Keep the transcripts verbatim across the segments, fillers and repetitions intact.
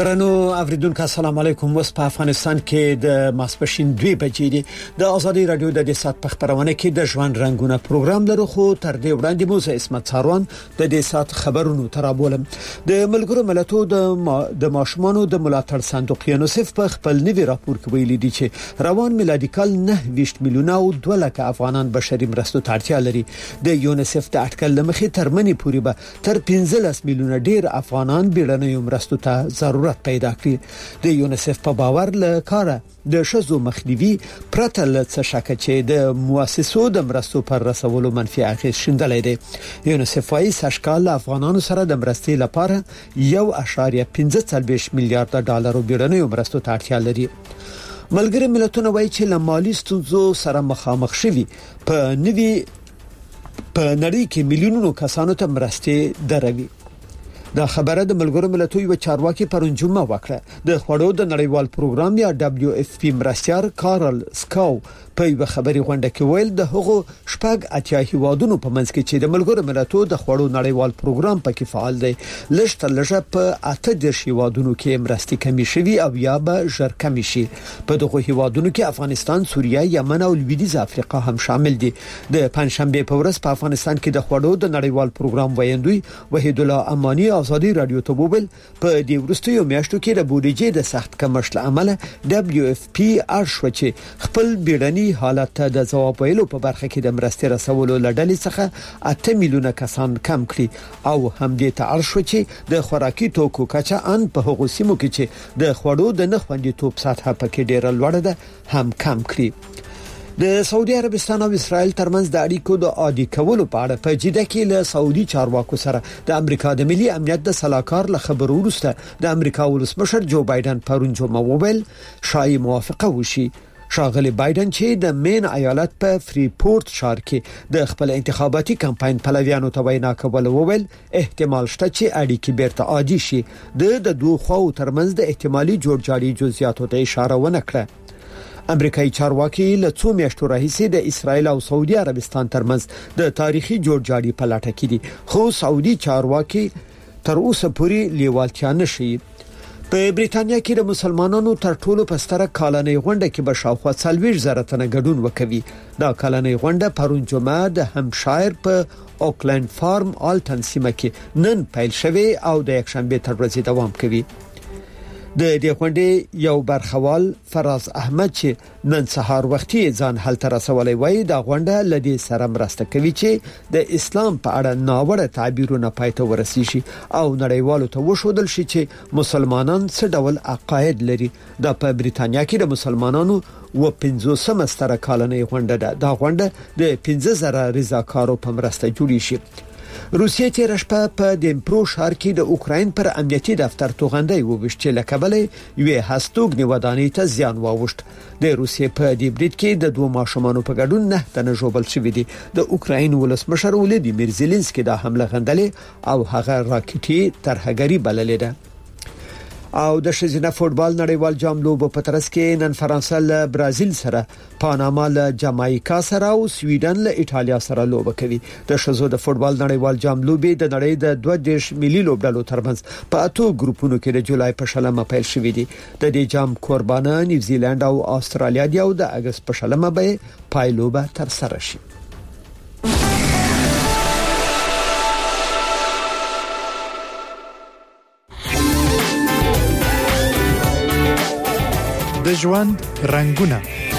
درنو اوریدونکو السلام علیکم. وس په افغانستان کې د ماسپښین دوه بجې دي. د ازادي رادیو د دې سات په خبرونه کې د ژوند رنگونه پروګرام لرو، خو تر دې وړاندې مو زه اسمت ساروان د دې سات خبرونو ترابولم. د ملګرو ملتونو د ما د ماشومانو د ملاتړ صندوق یونیسف په خپل نوي راپور کې ویلي دي چې روان میلادي کال نه ویشت میلیونه او دوه لک افغانان بشري مرستو ته اړتیا لري. د یونیسف د اټکل لمخې تر منی پورې به تر پنځلس میلیونه ډیر افغانان بیړنۍ مرستو ته ضرورت پیدا کړی. د یونیسف په باور له کاره د شذو مخنیوي پرته له څه شک چې د مؤسسو د مرستو پر رسولو منفي اغیز شیندلې ده. یونیسف وايي سشکال افغانانو سره د مرستې لپاره یو اشاریه پنځه څلوېښت میلیارډ ډالر بیړنۍ مرستو ته اړتیا لري. ملګری ملتونه وايي چې له مالي ستونزو سره مخامخ شوي په نوي په نړۍ کې میلیونونو کسانو ته مرستې دروي. دا خبره د ملګرو ملتونو یو چارواکي پرون جمعه وکړه. د خوړو د نړیوال پروګرام یا دبليو اف پی مرستيار کارل سکاو په یو خبري غونډه کې ویل د هغو شپږ اتیا هیوادونو په منځ کې چې د ملګرو ملتونو د خوړو نړیوال پروګرام پکې فعال دی، لږ تر لږه په اته دیرش هیوادونو کې مرستې کمی شوي او یا به ژر کمی شي. په دغه هیوادونو کې افغانستان، سوریه، یمن او لویدیځ افریقا هم شامل دي. د پنځشنبه په ورځ په افغانستان کې د خوړو د نړیوال پروګرام ویاندوی وحید الله امانی ازادي رادیو ته وویل په دې وروستیو میاشتو کې د بودیجې د سخت کمښت عمله دبليو اف پی ارشو چې خپل بیړني حالت ته د ځواب ویلو په برخه کې د مرستې رسولو لړلې څخه اته میلیونه کسان کم کړي او هم دې ته ارشو چې د خوراکي توکو کچا ان په هغو سیمو کې چې د خوړو د نخوندي توپ سطح پکې ډیره لوړه ده هم کم کړي. د سعودي عربستان او اسرائیل ترمنځ د اړیکو د عادي کولو په اړه په جده کې له سعودي چارواکو سره د امریکا د ملي امنیت د سلاکار له خبرو وروسته د امریکا ولسمشر جو بایدن پرون جمعه وویل شایي موافقه وشي. شاغلی بایدن چې د مین ایالت په فری پورت ښار کې د خپل انتخاباتي کمپاین پلویانو ته وینا کول وویل احتمال شته چې اړیکې بیرته عادي شي. د د دوه خواو ترمنځ د احتمالي جوړجاړي جزئیاتو ته اشاره ونه کړه. امریکایي چارواکي له څو میاشتو راهیسې د اسرائیل او سعودي عربستان ترمنځ د تاریخي جوړجاړي په لټه کې دي، خو سعودي چارواکي تر اوسه پورې لیوالتیا نشي. په بریتانیا کې د مسلمانانو تر ټولو پستره کالنۍ غونډه کې به شاوخوا څلوېښت زره تنه ګډون وکوي. دا کالنۍ غونډه پرون جمعه د همشایر په اوکلند فارم آلټن سیمه کې نن پیل شوه او د یکشنبه تر ورځې دوام کوي. د دې غونډې یو برخوال فراز احمد چې نن سهار وختي ځان هلته رسولای وای د غونډه لدی سره مرسته کوي چې د اسلام په اړه ناوړه تعبیرونه پاتې ورسیږي او نړیوالو ته وښودل شي چې مسلمانان څه ډول عقاید لري. د په بریتانیا کې د مسلمانانو و پنځوسمه ستره کالنۍ غونډه ده. دا غونډه د پنځه زره رضاکارو په مرسته جوړی شي. روسیه تیر شپه په دنپرو ښار کې د اوکراین پر امنیتي دفتر توغندۍ وویشت چې لکبل یوه هستوګنی ودانۍ ته زیان واوښت. د روسیې په دې برید کې د دوه ماشومانو په ګډون نه تنه ژوبل شوې دي. د اوکراین ولسمشر ولادیمیر زيلنسکي دا حمله غندلې او هغه راکټي ترهګری بللې ده. او د ښځینه فوتبال نړیوال جام لوبو په ترڅ کې نن فرانسه له برازیل سره، پاناما له جامایکا سره او سویډن له ایټالیا سره لوبه کوي. د ښځو د فوتبال نړیوال جام لوبې د نړۍ د دوه دیرش ملي لوبډلو ترمنځ په اتو ګروپونو کې د جولای په شلمه پیل شوې دي. د دې جام قربانه نیوزیلند او استرالیا دی او د اگست په شلمه به پایلوبه تر سره شي. د ژوند رنگونه.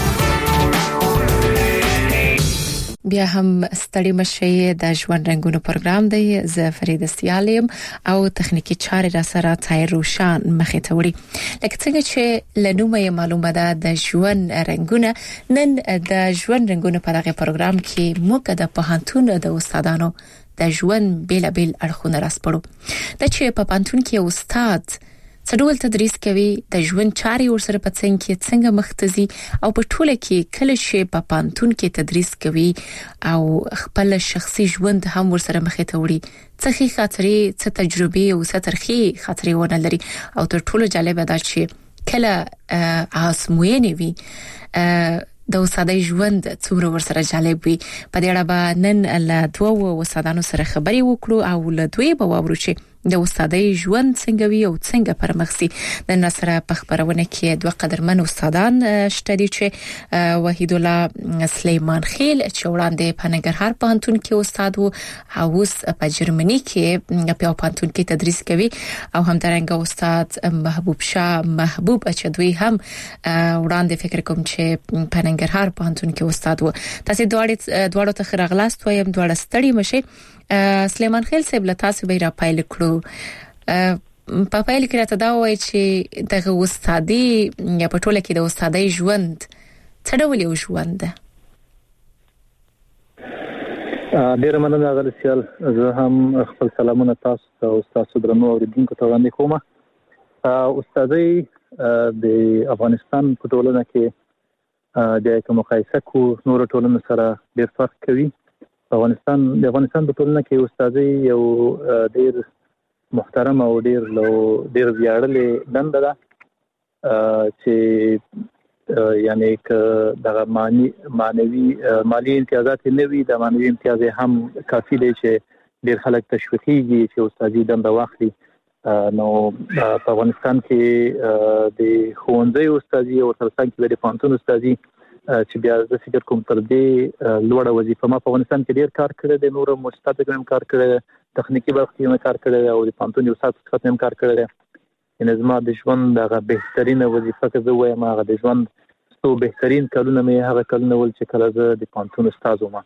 بیا هم ستړي مشه د ژوند رنگونو پروګرام دی. زه فرید سیالم او تخنیکی چارې را سره تای روشان مخې ته وړي. لکه څنګه چې لنومه معلومه ده د ژوند رنگونه، نن د ژوند رنگونو په دغه پروګرام کې موږ د پوهنتون د استادانو د ژوند بیل بیل اړخونه راسپړو. د چې په پوهنتون کې استاد څډول تدریس کوي، د ژوند چاري ورسره په څنګه کې څنګه مختزي او په ټوله کې کله شي په پانتون کې تدریس کوي او خپل شخصي ژوند هم ورسره مخې ته وړي. څه خاطرې، څه تجربه او څه ترخی خاطرې ونه لري. او تر ټولو جالب دا چې کله آسموینه وي د استادای ژوند څومره ورسره جالب وي. په دې اړه به نن له دوه استادانو سره خبرې وکړو او له دوی به واورو چې د استادۍ ژوند څنګه وي او څنګه پرمخسي. د نصر په خبرونه کې دوه قدرمن استادان شته دي چې وحید الله سلیمان خیل چې وړاندې په ننګرهار پوهنتون کې استاد وو او اوس په جرمني کې په پوهنتون کې تدریس کوي، او همدارنګه استاد محبوب شاه محبوب چې دوی هم وړاندې فکر کوم چې په ننګرهار پوهنتون کې استاد وو. تاسو دواړه دواړو ته خراغلاست وایم، دواړه ستړي مشه. سلیمان خیل صاحب له تاسو به را پایل کړو. په پایل کې راته دا وایي چې دغه استادي یا په ټوله کې د استادۍ ژوند څه ډول یو ژوند ده؟ ډیر مننه غل سیال. زه هم خپل سلامونه تاسو او تاسو درنو اوریدونکو ته وړاندې کوم. استادۍ د افغانستان په ټولنه کې د کوم مقایسه کو نور ټولنو سره ډیر فرق کوي. افغانستان د افغانستان په ټولنه کې استادۍ یو ډیر محترم او ډیر لو ډیر ویاړلې دنده ده چې یعنی ک د معنی مانوي مالی امتیازات نه وي، د مانوي امتیاز هم کافي دی چې ډیر خلک تشویقيږي چې استادۍ دنده واخلي. نو په افغانستان کې د ښوونځي استادۍ او ترڅنګ کې د پوهنتون استادۍ چې بیا د فکر کوم تر دې لوړه وظیفه ما په افغانستان کې ډیر کار کړی دی، نور مؤسسات کې هم کار کړی دی، تخنیکی برخه کې هم کار کړی دی او د پوهنتون یو سات څخه هم کار کړی دی. ان زما د ژوند دغه بهترینه وظیفه که زه وایم هغه د ژوند څو بهترین کلونه مې هغه کلونه ول چې کله زه د پوهنتون استاد وم.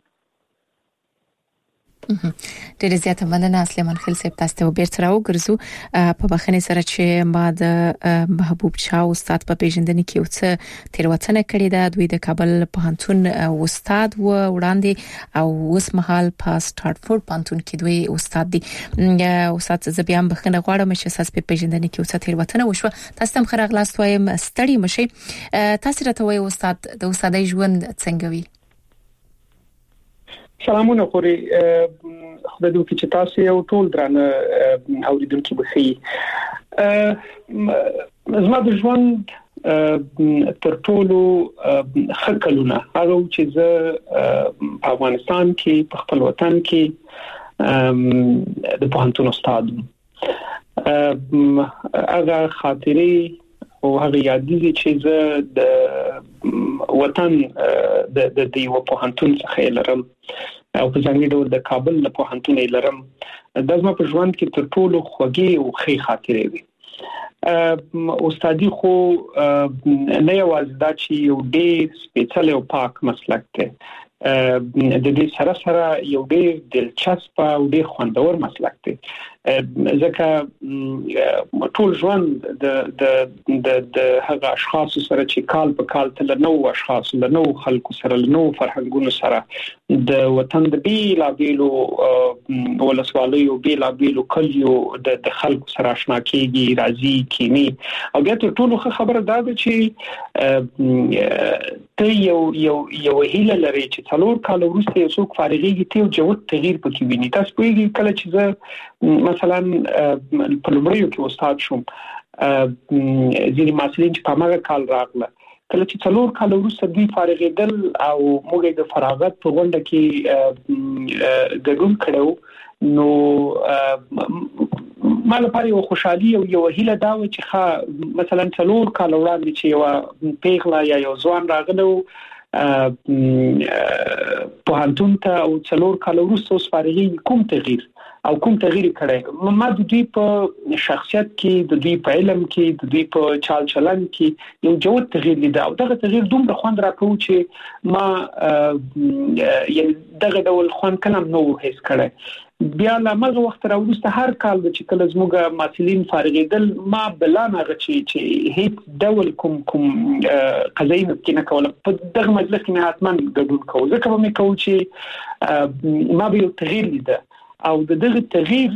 ډېر زیاته مننه سلیمان خیل صاحب. تاسو ته بیرته راوګرځو په بخښنې سره چې ما د محبوب شاه استاد په پیژندنې کې اوڅ تیروتنه کړې ده. دوی د کابل پوهنتون استاد و وړاندې او اوس مهال په سټارټفورد پوهنتون کې دوی استاد دي. استاد زه بیا هم بخښنه غواړم چې تاسو په پیژندنې کې اوڅ تیروتنه وشوه. تاسو هم خراغلاست وایم، ستړي مشه. تاسو راته وایي استاد د استادۍ ژوند څنګه وي؟ سلامونه خوري خدای دې چې تاسو یو ټول درانه اوریدونکو بخي. زما د ژوند تر ټولو خکلونه هغه چې زه په افغانستان کې په خپل وطن کې د پوهنتون استاد یم. هغه خاطرې او هغه یادګاري چې زه د وطن د د یو پوهنتون څخه لرم او په ځانګړي ډول د کابل له پوهنتون لرم، د زما په ژوند کې تر ټولو خوږې او ښې خاطرې وي. استادي خو نه یوازې دا چې یو ډېر سپېڅلی او پاک مسلک دی، د دې سره سره یو ډېر دلچسپ او ډېر خوندور مسلک دی. ځکه ټول ژوند د د د هغه اشخاص سره چې کال په کال تل نو اشخاص له نو خلکو سره له نو فرهنګونو سره د وطن د بیلابیلو ولسوالیو بیلابیلو کلیو د خلکو سره آشنا کیږي، راځي کینی. او بیا ټول خبره دا ده چې ته یو یو یو هیله لري چې څلور کال وروسته یو څوک فارغيږي ته یو جوړ تغییر پکې ویني. تاسو پیږي کله چې زه مثلا په لومړیو کې استاد شوم، ځینې محصلین چې په هغه کال راغله، کله چې څلور کال وروسته دوی فارغېدل او موږ د فراغت په غونډه کې ګډون کړو، نو ما لپاره یو خوشحالي او یو هیله دا و چې مثلا څلور کال وړاندې چې یو پیغله یا یو ځوان راغلو پوهنتون ته او څلور کال وروسته اوس فارغېږي، کوم تغییر او کوم تغییر کړی. ما د دوی په شخصیت کې، د دوی په علم کې، د دوی په چال چلن کې یو جوړ تغییر لیدل او دغه تغییر دومره خوند راکوي چې ما یعنی دغه ډول خوند کلم نو هیڅ کړی. بیا لمغه وخت راوړسته هر کال چې کله زموږه مسلین فارغېدل، ما بلانه غچي چې هیڅ ډول کوم کوم قضایي ممکنه کوله په دغه مجلس کې حتما ګډون کوو، ځکه به مې کوو چې ما به یو تغییر لیده او د دغه تغییر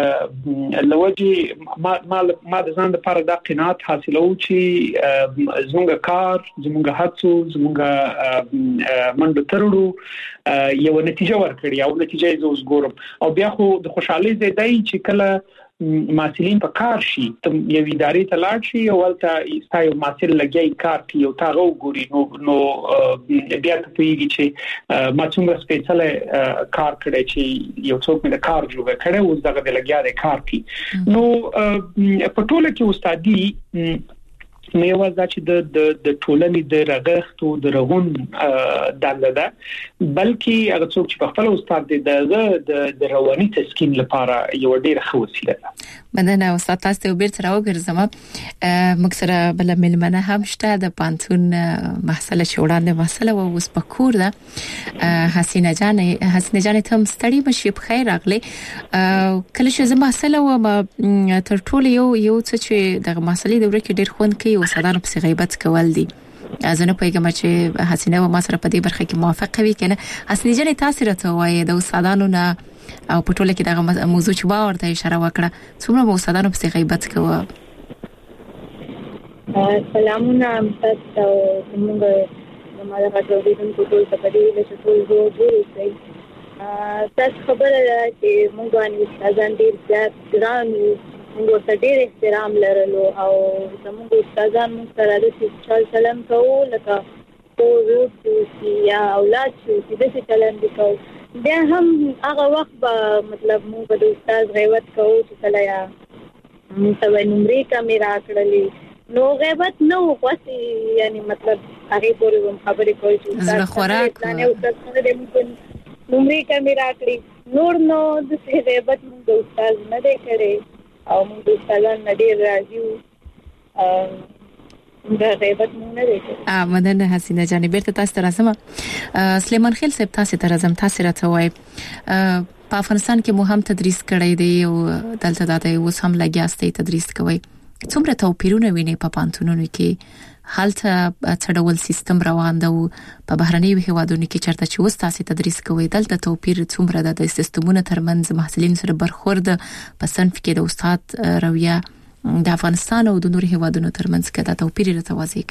لوجه ما ما د ځان لپاره د قناعت حاصلو چې زموږ کار، زموږ هڅو، زموږ منډه ترړو یو نتیجه ورکړي او نتیجه یې اوس ګورم. او بیا خو د خوشحالي زیاتای چې کله محصلین په کار شي ته یو ادارې ته لاړ شي او ولته استایو محصل لګي کار کوي او تاغه وګوري نو نو بیا ته پیږي چې ما څنګه سپیشل کار کړی چې یو څوک مې کار جوړ کړي او دغه د لګیا د کار کوي نو په ټوله کې استادي مې وځه چې د د د ټولنې د رغښت او د رغون دنده ده بلکې هغه څوک چې په خپل استاد د د رواني تسکین لپاره یو ډېر ښه وسیله ده. مننه استاد تاسو ته بیرته راوګرځم. موږ سره بل ملمنه هم شته د پانتون محصله شوړاندې محصله او اوس په کور ده. حسینه جان حسینه جان ته مستړی بشي په خیر راغلی. کله چې زما محصله و تر ټولو یو یو څه چې د محصلې دوره کې ډېر خوند کوي او سادانو په غیبت کول دي. ازنه پیغام چې حسینه و ما سره په دې برخه کې موافقه وي کنه. حسینه جان تاسو راته وایي د استادانو نه او په ټوله کې دغه موضوع چې باور ته اشاره وکړه څومره مو استادانو په غیبت کوي. سلامونه تاسو موږ زموږ غوډې د ټول په دې چې ټول جوړ تاسو خبره ده چې موږ باندې استادان ډیر زیات ګران موږ ته ډیر احترام لرلو او زموږ استادان موږ سره د چل چلن کوو لکه او روټ چې یا اولاد چې د څه چلن وکاو بیا هم هغه وخت به مطلب موږ د استاد غیبت کوو چې کله یا موږ ته نمرې کمیرا کړلې نو غیبت نو خواسي یعنی مطلب هغه پورې خبرې کوي چې زړه خوراک نه استاد څنګه د موږ نمرې کمیرا کړې نور نو د څه غیبت موږ د استاد نه دی کړی او موږ د استادان نه ډیر راځو د غیبت مونږ نه دی. ا مدن حسینه جان بیرته تاسو ته راځم. سلیمان خیل صاحب تاسو ته راځم. تاسو راته وایي په افغانستان کې مو هم تدریس کړی دی او دلته داته اوس هم لګیاستئ تدریس کوي. څومره توپیرونه ویني په پانتونونو کې حالته څه ډول سیستم روان دی په بهرنیو هیوادونو کې چرته چې اوس تاسو تدریس کوي دلته توپیر څومره ده د سیستمونو ترمنځ محصلین سره برخورد په صنف کې د استاد رویه د افغانستان او د نور هیوادونو ترمنځ کې دا توپیر راته واضح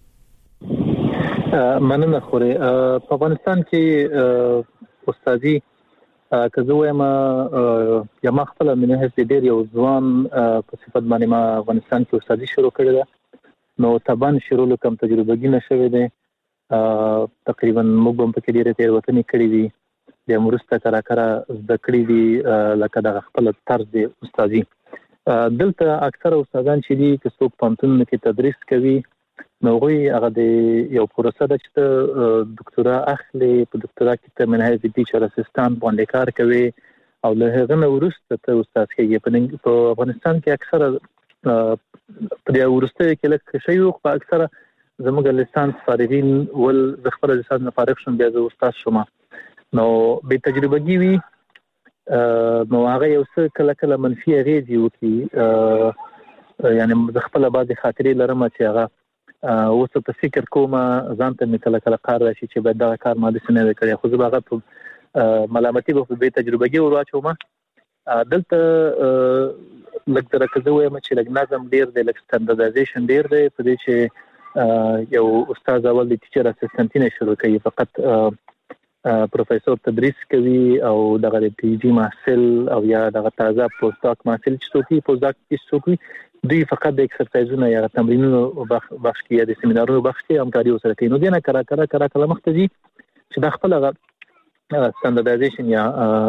کړي. مننه خوري په افغانستان کې استادي که زه وایم یا ما خپل منه هڅه ډیر یو ځوان په صفت باندې ما افغانستان کې استادي شروع کړې ده نو تبان شروع کوم تجربه دي نشوي ده تقریبا موږ هم په کې ډیره تیر وطني کړې دي د مرسته کرا کرا د کړې دي لکه د خپل طرز دی استادي دلته اکثر استادان چې دي چې څوک پانتون کې تدریس کوي نو غوي هغه د یو پروسه ده چې ډاکټرا اخلي په ډاکټرا کې ته منهج ټیچر اسسټانټ باندې کار کوي او له هغه نه ورسته ته استاد کېږي. په افغانستان کې اکثر په دې ورسته کې لکه شيوخ په اکثر زموږ لیسانس فارغین ول زخبر لیسانس فارغ شوم بیا د استاد شوم نو به تجربه وي نو هغه یو څه کله کله منفي اغیزې وکي یعنی د خپل بعضی خاطرې لرم چې هغه اوس په فکر کوم ځان ته کله کله کار راشي چې باید دا کار ما د سینې وکړي خو زه هغه په ملامتي په به تجربه کې ورواچوم. دلته لکه درکه وایم چې لګ نظم ډیر دی لکه سټانډرډایزیشن ډیر دی په دې چې یو استاد اول د ټیچر اسسټنټ نه شروع کوي فقط پروفیسور تدریس کوي او دغه د پی جی محصل او یا دغه تازه پوسټ ډاک محصل چې څوک پوسټ ډاک چې څوک دوی فقط د ایکسرسایزونو یا تمرینونو بخش کې یا د سیمینارونو بخش کې همکاري وسره کوي نو دینه کرا کرا کرا کله مختجي چې د خپل سټانډرډایزیشن یا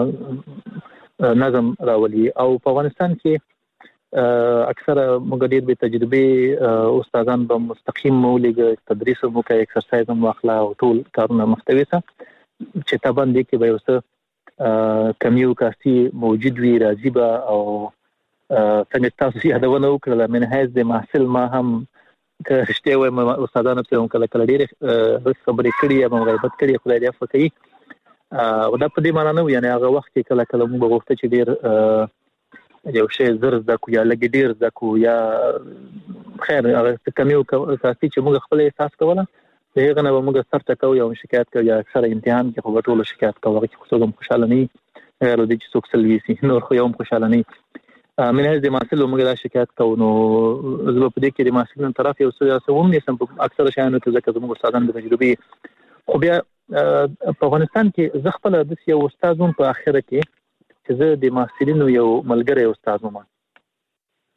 نظم راولي او په افغانستان کې اکثر موږ ډېر به تجربه استادان به مستقیم مولګ تدریس مو کوي ایکسرسایز مو اخلا او ټول کارونه مختوي چې تابان دي کې به اوسه کمیو کاسي موجود وي راځي به او څنګه تاسو یادونه وکړه منهج د محصل ما هم کشته و ما استادانو په هم کله کله ډېر خبرې کړې یا غیبت کړې خدای دې عفو کوي او دا په دې معنی نه یعنی هغه وخت کې کله کله موږ غوښته چې ډېر یو شی زر زکو یا لګ ډېر زکو یا خیر هغه کمیو کاسي چې موږ خپل احساس کوله دغه نه موږ سر ټکو یا شکایت کوي یا اکثر امتحان کې خو ټول شکایت کوي چې څوک هم خوشاله نه غیر د چې څوک سلويسي نور خو یو خوشاله نه منهج د محصل موږ دا شکایت کوو نو زه په دې کې د محصلین طرف یو څه سوم نه سم اکثر شایانو ته ځکه موږ استادان د تجربه خو بیا په افغانستان کې زه خپل د یو استادون په اخره کې چې زه د محصلینو یو ملګری استاد وم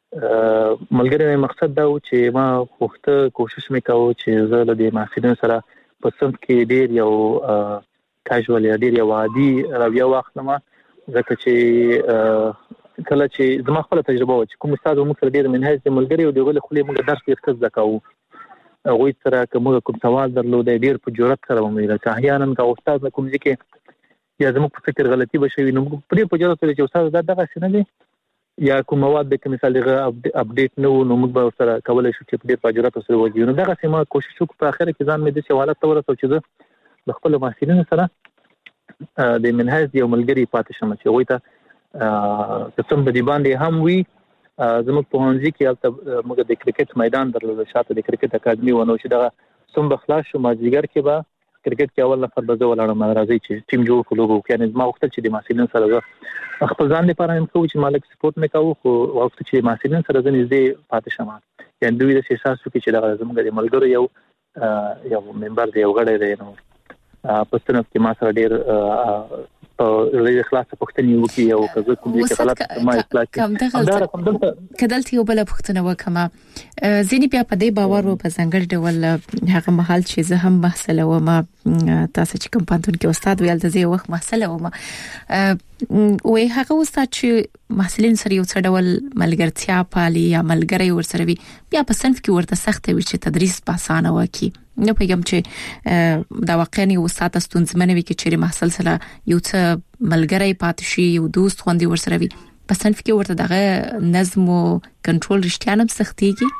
ملګری مقصد دا و چې ما وخته کوشش وکاو چې زه له محصلینو سره په صنف کې ډیر یو کاژوال یا ډیر یو عادي رویه واخلم، ځکه چې کله چې زما خپل تجربه و چې کوم استاد موږ سره ډیر منهج د ملګری او دغه خپل موږ درس ډیر ښه زکاو، هغه سره کوم کوم سوال درلود ډیر په جرأت سره ومنل چې احیانا کا استاد کوم ځکه یا زموږ په فکر غلطي بشوي نو په په جرأت سره چې استاد دا دغه څه نه دی یا کوم مواد د مثال دغه اپډیټ نو نو موږ به سره کولای شو چې په ډیر په جرأت سره وځو. نو دغه سیمه کوشش وکړو په اخر کې ځان مې د سوالات تورته چې زه خپل محصلینو سره د منهج یو ملګری پاتې شم چې وایي ته قسم به دی باندې هم وی زموږ په هنځي کې البته موږ د کرکټ میدان درلود، شاته د کرکټ اکاډمي ونه چې دا سم بخلاص شو ماجیګر کې به کرکټ کې اول نفر به زه ولاړم راځي چې ټیم جوړ کړو لوګو کې نه ما وخت چې د محصلینو سره خپل ځان لپاره هم کوم چې مالک سپورت مې کاوه خو وخت چې محصلینو سره زه نږدې پاتې شم یعنی دوی د احساس وکړي چې دا زموږ د ملګرو یو یو ممبر دی یو غړی دی نو په ستنه کې ما سره ډیر په لږ خلاص پښتني وکي او کزه کوم چې غلط ما اصلاح کړم کدلته یو بل پښتنه وکما ځینی بیا په دې باور و په څنګه ډول هغه محل چې زه هم محصله و ما تاسو چې کوم پانتون کې استاد ویل د زه وخت محصله و ما وې هغه استاد چې محصلین سره یو څه ډول ملګرتیا پالي یا ملګری ورسره وي بیا په صنف کې ورته سخت وي چې تدریس په اسانه وکي نو پیغام چې دا واقعي استاد ستونزمنه وي چې چیرې محصل سره یو څه ملګری پاتې شي یو دوست خوندي ورسره وي په صنف کې ورته دغه نظم او کنټرول رښتیا نه سختيږي.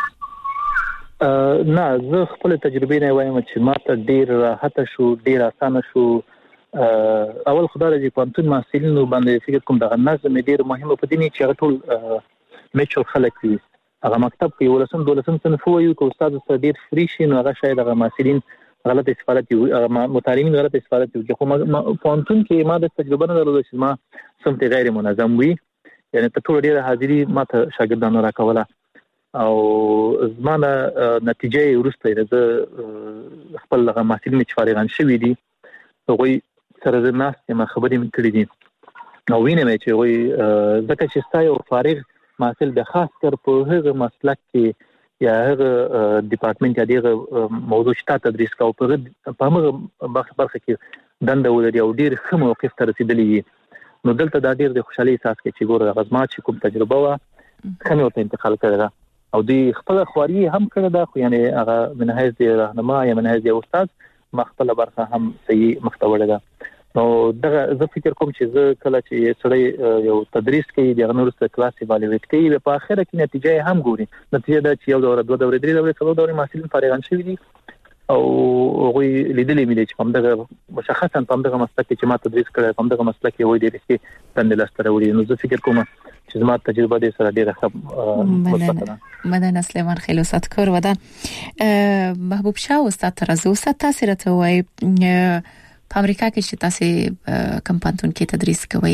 نه زه خپل تجربه نه وایم چې ماته ډیر راحت شو ډیر اسانه شو. اول خدای دې پانتون محصلینو باندې فکر کوم دغه نظم ډیر مهمه په دې چې هغه ټول میچو خلک وي هغه مکتب کې ولسم دولسم صنف وایو کو استاد سره ډیر فری شي نو هغه شاید هغه محصلین غلط استفاده کوي متعلمین غلط استفاده کوي خو پانتون کې ما د تجربه نه درلوده چې ما سمت غیر منظم وي یعنی په ټول ډیره حاضری ما ته شاګردانو راکوله او زمانه نتیجه ورسته د خپل هغه محصلین چې فارغان شوي دي هغه سره د ناس ما خبرې مې کړې دي نو وینم چې وای ځکه چې ستای او فارغ محصل د خاص کر په هغه مسلک کې یا هغه ډپارټمنټ یا دغه موضوع شته تدریس کاو په هغه برخه کې دنده ولري او ډیر ښه موقف ته رسیدلی نو دلته د ډیر د خوشحالي احساس کې چې ګوره غزما چې کوم تجربه وا خنه ورته انتقال کړه او دی خپل خواري هم کړه دا خو یعنی هغه منهج دی راهنما یا منهج دی استاد مخبل برخه هم صحیح مختوره ده نو دغه زه فکر کوم چې زه کله چې سړی یو تدریس کوي د غنورسته کلاس ایوالویټ کوي په اخر کې نتیجه هم ګوري نتیجه دا چې یو دوره دوه دوره درې دوره څلور دوره محصلین فارغان شوي دي او هغه لیدلې مې چې په دغه مشخصا په دغه مسلک چې ما تدریس کړی په دغه مسلک کې وایي د رښتې تند لاستره وړي نو زه فکر کوم چې زما تجربه دې سره ډیره ښه مثبت مدن سلیمان خیلی ستکر ودان محبوب شاه استاد ترازو استاد تاسو راته وایي په امریکا کې چې تاسو کوم پانتون کې تدریس کوي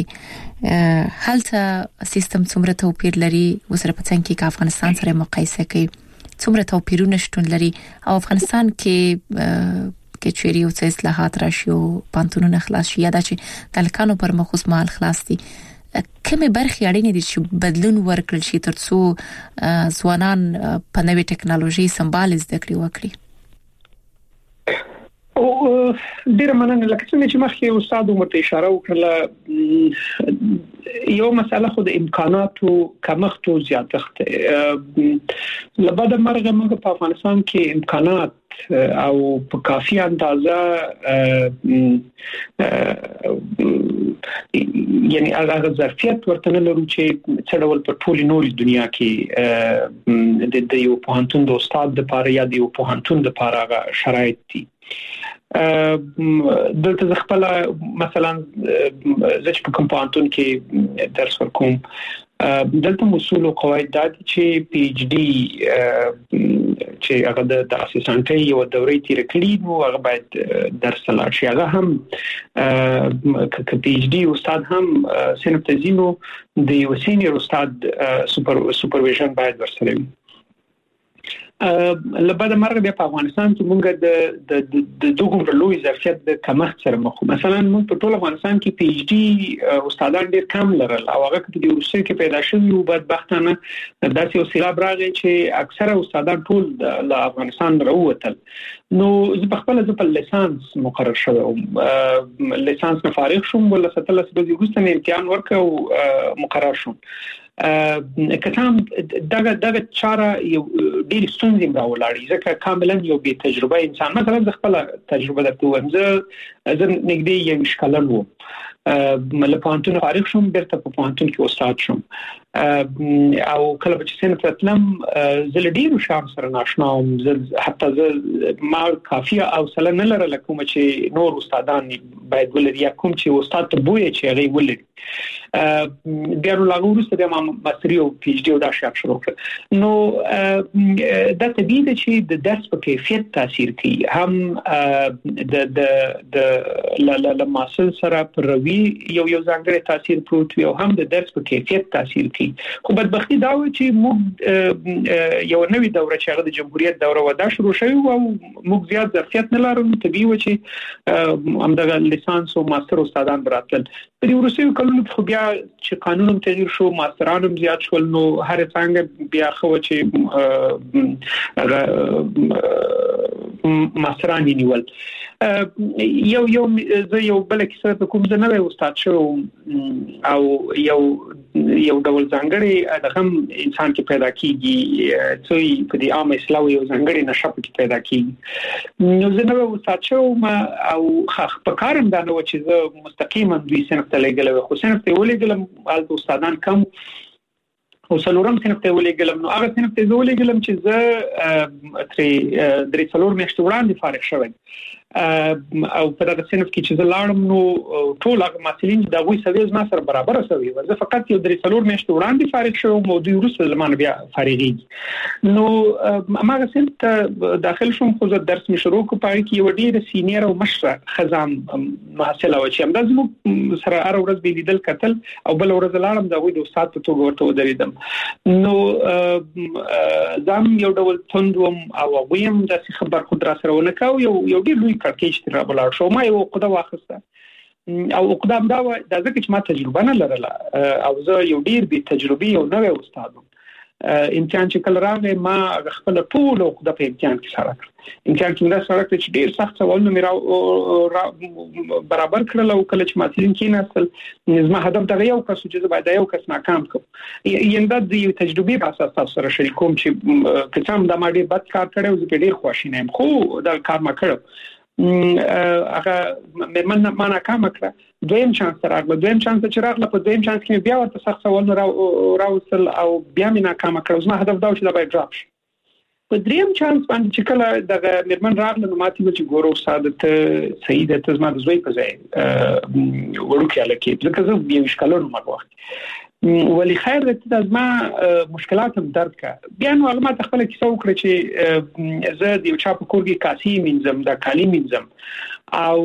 هلته سیستم څومره توپیر لري وسره په څنګه کې افغانستان سره مقایسه کوي څومره توپیرونه شتون لري او افغانستان کې کې چیرې یو څه اصلاحات راشي او پانتونونه خلاص شي یا دا چې تلکانو پر مخصوص مال خلاص دي کومه برخه اړینه دي چې بدلون ورکړل شي ترڅو ځوانان په نوې ټکنالوژي سمبال زده کړي وکړي. او ډیر مننه لکه څنګه چې مخکې استاد عمر اشاره وکړه یو مسله خو د امکاناتو کمښت او زیاتښت لبد مرغه موږ په افغانستان کې امکانات او په کافي اندازه یعنی هغه ظرفیت ورته نه لرو چې څه ډول په ټولي نوري دنیا کې د یو پوهنتون د استاد د لپاره یا د یو پوهنتون د لپاره شرایط دي دلته خپل مثلا زه چې په کوم پوهنتون کې درس ورکوم دلته اصول او قواعد د چې پی ایچ ډي چې هغه د اسسانټي یو دورې تیر کړی نو هغه باید درس لاړ شي هغه هم ک پی ایچ ډي استاد هم سنف تزینو د یو سینیئر استاد سوپر سوپرویژن باید ورسره وي لبعد مرګ بیا په افغانستان کې موږ د د د دوه لوی ظرفیت د کمښت سره مخ مثلا موږ په ټول افغانستان کې پی ایچ ډي استادان ډیر کم لرل او هغه په دې روسي کې پیدا شوی او بدبختانه داسې یو سیلاب راغی چې اکثره استادان ټول د افغانستان راووتل. نو زه په خپل ځ په لیسانس مقرر شوم، لیسانس نه فارغ شوم ول ستلس ورځې وروسته امتحان ورکړ مقرر شوم. کتام دغه دغه چاره یو ډیر ستونزې راولاړي ځکه کاملا یو بي تجربه انسان مثلا د خپل تجربه درته وایم زه زه نږدې یو شکلن وم مله پانتون فارغ شوم بیرته په پانتون کې استاد شوم او کله چې سن تلم زه ډیر شام سره ناشنا وم زه حتی زه ما کافیه او سره نه لرل کوم چې نور استادان باید ولري یا کوم چې استاد ته بوې چې هغه ولري بیا نو لاغورسته د ماستری او پی ایچ ډي او دا شاپ شروع کړ. نو دا طبیعي ده چې د درس په کیفیت تاثیر کوي هم د د د ل ماسل سره پر روي یو یو ځانګړی تاثیر پروت وي او هم د درس په کیفیت تاثیر کوي. خو بدبختی دا و چې موږ یو نوې دوره چې هغه د جمهوریت دوره ودا شروع شوی او موږ زیات ظرفیت نه لرو طبیعي و چې همدغه لیسانس او ماستر استادان براتل په دې ورسېو کلونو خو بیا چې قانون تغییر شو ماسترانو زیات شول نو هر څنګه بیا خو چې ماسترانی نیول یو یو زه یو بل کیسه کوم زه نه استاد شو او یو یو ډول ځانګړي دغه انسان کې پیدا کیږي چې په دې عام اسلام یو ځانګړي نشه کې پیدا کیږي نو زه نه استاد شو او په کارم دا نو چې زه مستقیما دوی سنت ته لګل خو سنت ته ولګلم al استادان کم او څلورم سنت ته ولګلم نو هغه سنت ته ولګلم چې زه ترې درې څلور میاشتې وړاندې فارغ شوم او په دغه سنت کې چې زلاړم نو ټول هغه مسلین د غوي سوي ما سره برابر سوي ورزه فقط یو درې څلور میاشتې وړاندې فارغ شوم او دوی ورسره زمانه بیا فارغي نو ما سنت داخل شوم خو زه درس می شروع کو پای کې یو ډیر سینیر او مشره خزام محصله و چې همدا زمو سره هر ورځ به لیدل کتل او بل ورځ لاړم د غوي د استاد په توګه ورته ودرېدم نو زم یو ډول توندوم او ویم د خبر خود را سره ونکاو یو یو ډیر لوی کارکېشت را بلار شو ما یو قدا واخسته او قدام دا د ځکه چې ما تجربه نه لرله او زه یو ډیر به تجربي او نوې استادم امتحان چې کله راغی ما خپل ټول قدا په امتحان کې سره کړ امتحان کې دا سره کړ چې ډیر سخت سوالونه مې برابر کړل او کله چې ماسلین کې نسل نظم هدف دغه یو کس چې باید یو کس ناکام کړ ینده د یو تجربي په اساس تاسو سره شریکوم چې کچام د ما ډیر بد کار کړو زه ډیر خوشینم خو دا کار ما کړو هغه مېرمن ما ناکام کړه دویم چانس راغله دویم چانس چې راغله په دویم چانس کې بیا ورته سخت سوال راوصل او بیا مې ناکام کړه زما هدف دا و چې دا باید ډراپ شي په دریم چانس باندې چې کله دغه مېرمن راغله نو ماته چې ګورو سعادت سعید ته زما د زوی په ځای وړوکی لکه ځکه زه یو شکلونو مګوخت ولی خیر د زما مشکلات هم درد کا بیا نو معلومات خپل کیسه وکړه چې زه د یو چا په کور کې کاسي منځم د کالی منځم او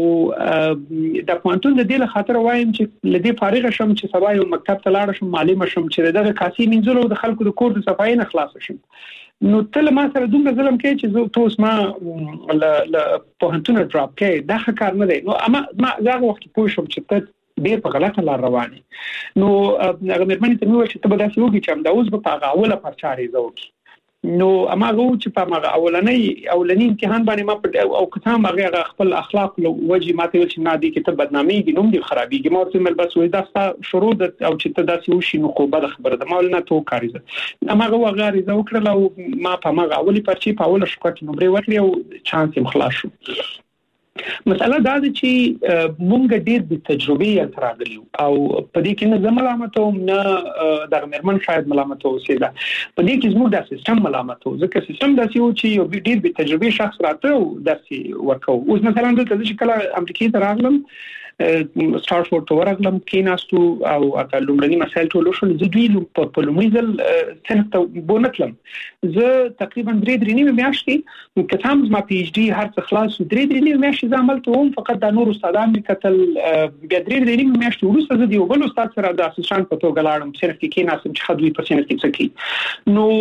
د پوانتون د دې خاطر وایم چې لدی فارغ شم چې سبا یو مکتب ته لاړ شم معلم شم چې دغه کاسي منځلو د خلکو د کور د صفای نه خلاص شم نو تل ما سره دومره ظلم کوي چې زه توس ما ل پوهنتون ډراپ کوي دا کار نه دی نو اما ما زغه وخت پوه شم چې ته ډیر په غلطه لار رواني نو هغه مېرمنې ته ویل چې ته به داسې وږي چې هم دا اوس به په هغه اوله پرچارې زه نو اما هغه چې په هغه اولنۍ اولنۍ امتحان باندې ما او کتام هغه خپل اخلاق وجه ما ته ویل چې نه دي کې ته بدنامي نوم دي خرابېږي ما ورته مل بس وې دا شروع د او چې ته داسې وشي نو خو بد خبره ده ما نه تو کاریزه اما هغه غاری زه وکړل او ما په هغه اولي پرچې په اوله شکایت نمبر ورکړی او چانس یې خلاص شو مسأله دا ده چې مونږ ډېر د تجربې تراغلی او په دې کې نه زموږ ملامتو نه د مېرمن شاید ملامتو اوسېده په دې کې زموږ د سیستم ملامتو ځکه سیستم داسې و چې یو ډېر د تجربې شخص راته داسې ورکو اوس مثلا دلته چې کله امریکای ته راغلم ستارفورد ورغلم کیناستو او هغه لومړني مسایل ټول شول زه دوی په لومړي ځل صنف ته بونتلم زه تقریبا درې درې نیمه میاشتې که هم ما پی ایچ ډي هر څه خلاص درې درې نیمه میاشتې عمل ته هم فقط د نور استادان کتل بیا درې درې نیمه میاشتې وروسته زه د یو بل استاد سره د اسسټنټ په توګه لاړم صرف کې کیناستم چې خدوی په صنف کې څه کوي نو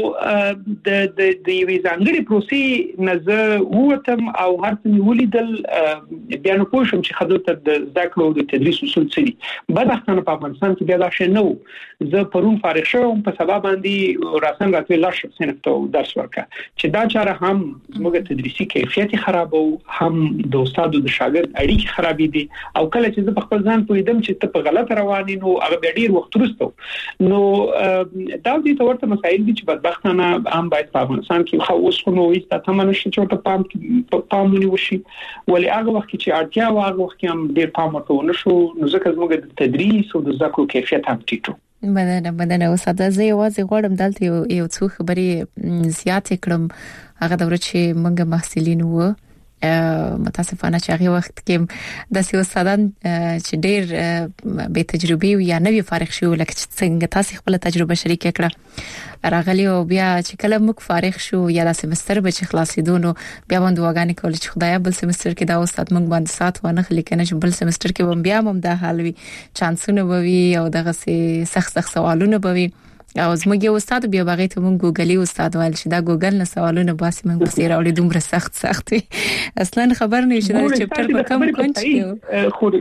د د د یوې ځانګړي پروسې نه زه ووتم او هر څه مې ولیدل بیا نو پوه شم چې خدای ته د زده کړو د تدریس اصول څه دي بدبختانه په افغانستان کې بیا دا شی نه و زه پرون فارغ شوم په سبا باندې راسن راتوي لاش صنف ته درس ورکا چې دا چاره هم زموږ تدریسي کیفیت خراب او هم د استاد او د شاګرد اړیکې خرابې دي او کله چې زه په خپل ځان پوهیدم چې ته په غلط روانې نو هغه بیا ډیر وخت وروسته نو دا د تورته مسایل دي چې بدبختانه هم باید په افغانستان کې خو اوس خو نو ایسته تمنه شي چې ته پام پام ونیو شي ولې هغه وخت چې اړتیا و هغه وخت هم ډیر پام ورته ونشو نو ځکه زموږ د تدریس او د زده کړو کیفیت هم ټیټو بدنه بدنه استاد زه یوازې غواړم دلته یو یو څو خبرې زیات کړم هغه دوره چې موږ محصلین وو متاسفانه چې هغه وخت کې د سیاستدان چې ډېر به تجربه یا نوې فارغ شو لکه څنګه تاسو خپل تجربه شریک کړه راغلی او بیا چې کله موږ فارغ شو یا د سمستر به چې خلاصیدونو بیا باندې واغانې کول چې خدای بل سمستر کې دا استاد موږ باندې سات ونه خلک نه چې بل سمستر کې بیا هم د حالوي چانسونه بوي او دغه سخت سخت سوالونه بوي او زموږ یو استاد بیا باغې ته مونږ ګوګلی استاد وایل چې دا ګوګل نه سوالونه باسي مونږ په سیر اورې دومره سخت سخت اصلا خبر نه شي دا چپټر په کم کونچ کې خو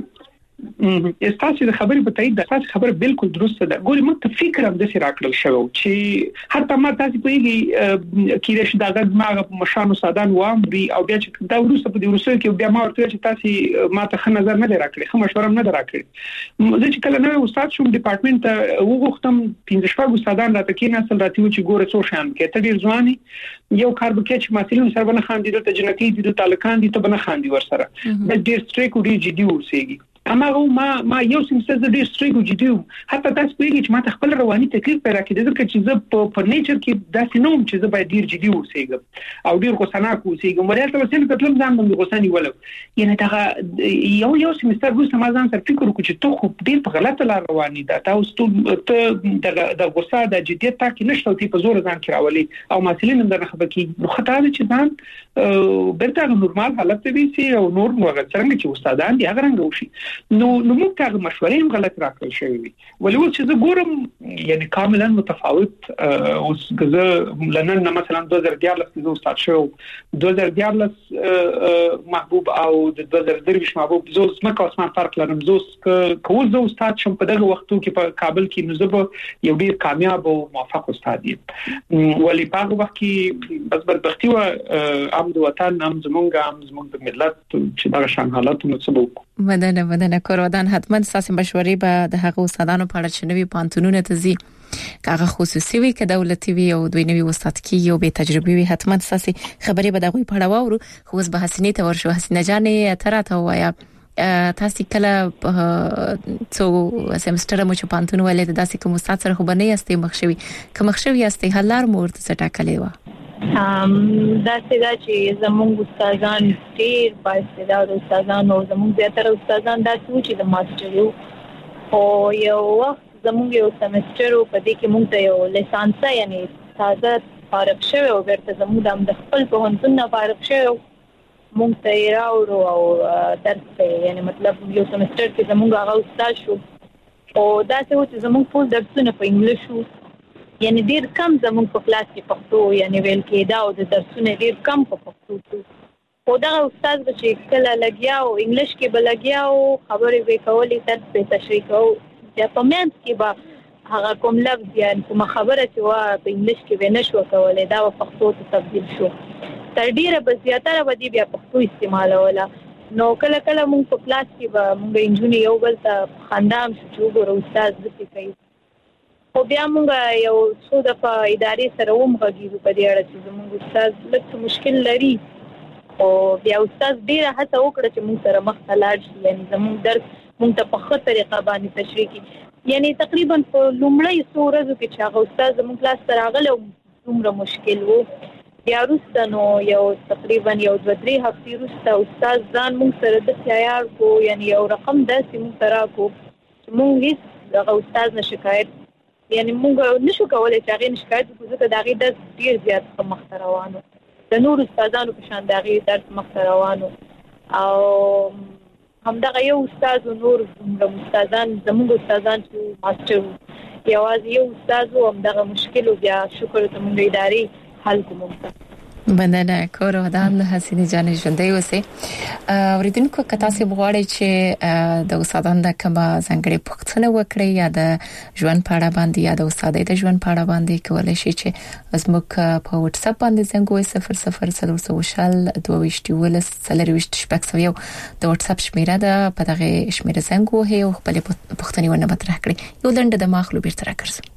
استاسو د خبرې په تایید د تاسو خبره بالکل درسته ده ګوري موږ ته فکر هم د سره راکړل شو چې حتی ما تاسو پیږي کېږي چې دا د ما مشانو سادان و امري او بیا چې دا ورسره په دې ورسره کې بیا ما ورته چې تاسو ما ته ښه نظر نه راکړي خو مشوره نه راکړي زه چې کله نو استاد شوم ډپارټمنټ ته وغوښتم پنځه شپږ استادان راته کې نسل راته چې ګوره څو شان کې ته ډیر ځواني یو کار وکړي چې مسلمان سره نه خاندي د جنتی دي د تعلقان دي ته نه خاندي ور سره د ډیر سټریک او ډیر جدي اوسېږي اما ما ما یو سمستر د ډیر سټریک او جدي حتی تاسو پیږي چې ما ته خپل رواني تکلیف پیدا کړي ځکه چې زه په فرنیچر کې داسې نوم چې زه باید ډیر جدي اوسېږم او ډیر غوسناک اوسېږم ولې ته وسیله کتلم ځان باندې غوسنی ولم یعنی دا یو یو سمستر وروسته ما ځان سره فکر وکړ چې ته خو ډیر په غلطه لار رواني دا تاسو ته د غوسه د جديت تاکي نشته تی په زور ځان کې راولي او مسلمان درنه خبر کې نو خطر چې ځان برته نورمال حالت ته وي او نور موږ څنګه چې استادان دي هغه رنګ وشي نو نو موږ ته مشورې هم غلط راکړل شوې وي ولې و چې زه ګورم یعنی کاملا متفاوت اوس غزه لنن مثلا دوه زره دیارلس کې زه استاد شو دوه زره دیارلس محبوب او د دوه زره درویش محبوب زه سمکه اسمان فرق لرم زه کوم زه استاد شم په دغه وختو کې په کابل کې نو زه یو ډیر کامیاب او موفق استاد یم ولې په هغه وخت کې بس بدبختی و ام د وطن ام زمونږ ام زمونږ د ملت چې دا شان حالاتونه څه وو مدنه مدنه کورودان حتما ساسي مشورې به د هغه استادانو په اړه چې نوی پانتونونه ته زی کاغه خصوصي وي ک دولتي وي او دوی نوی استاد کی یو به تجربه وي حتما ساسي خبرې به دغه په اړه وورو خو اوس به حسینه ته ورشو حسینه جانې تراته وایا تاسو کله څو سمستر مو چې پانتون ولې داسې کوم استاد سره خو بنې استې مخشوي کوم مخشوي استې حلار مو ورته ټاکلې و ام دا څنګه چې زموږ استادان ډیر بااستعداد استادان او زموږ زیاتره استادان دا چې د ماستر یو او یو وخت زموږ یو سمستر په دې کې موږ ته یو لیسانس یعنی تازه فارغ شوی او ورته زموږ د خپل پوهنتون نه فارغ شوی موږ ته راوړو او درس یعنی مطلب یو سمستر کې زموږ هغه استاد شو او دا څه چې زموږ ټول درسونه په انګلیسي یعنی ډیر کم زموږ په کلاس کې پښتو یعنی ویل کېدا او د درسونه ډیر کم په پښتو کې او دا استاد چې کله لګیا او انګلیش کې به لګیا او خبرې وکولې تر په تشریح کوو یا په مېنس کې به هغه کوم لفظ یعنی کوم خبره چې وا په انګلیش کې ونه شو کولای دا په پښتو ته تبدیل شو تر ډیره به زیاتره به دی بیا پښتو استعمالوله نو کله کله موږ په کلاس کې به موږ انجونی یو بل ته خندام شو ګورو استاد دې کوي او بیا موږ یو څو دفعه ادارې سره ومغږیږو په دې اړه چې زموږ استاد لږ مشکل لري او بیا استاد ډیره هڅه وکړه چې موږ سره مخ ته لاړ شي یعنی زموږ درس موږ ته په ښه طریقه باندې تشریح کړي یعنی تقریبا په لومړی څو ورځو کې چې هغه استاد زموږ کلاس ته راغلی دومره مشکل و بیا وروسته نو یو تقریبا یو دوه درې هفتې وروسته استاد ځان موږ سره د تیار کو یعنی یو رقم داسې موږ سره کو موږ هیڅ دغه استاد نه شکایت یعنی موږ نشو کولای چې هغه شکایت وکړو ځکه دا غي د ډیر زیات مخ روانو د نور استادانو په شان دا غي درس مخ روانو او همدغه یو استاد او نور د استادان زموږ استادان چې ماستر یوازې یو استاد او همدغه مشکل بیا شکر ته موږ ادارې حل کوم. بندنه کور ودان حسینه جان ژوندۍ اوسه اوریدونکو کتا سي بغواړي چې د استادانو د کما څنګه پوښتنه وکړي یا د ژوند پاړه باندې یا د استادۍ د ژوند پاړه باندې کولای شي چې زموږ په واتس اپ باندې څنګه صفر صفر صفر سوشل دوه وشت ولس سلریشت شپږ یو د واتس اپ شمیره ده په دغه شمیره څنګه هي او خپل پوښتنې ونه مطرح کړي یو لنډه د ماخلو بیرته راکړم.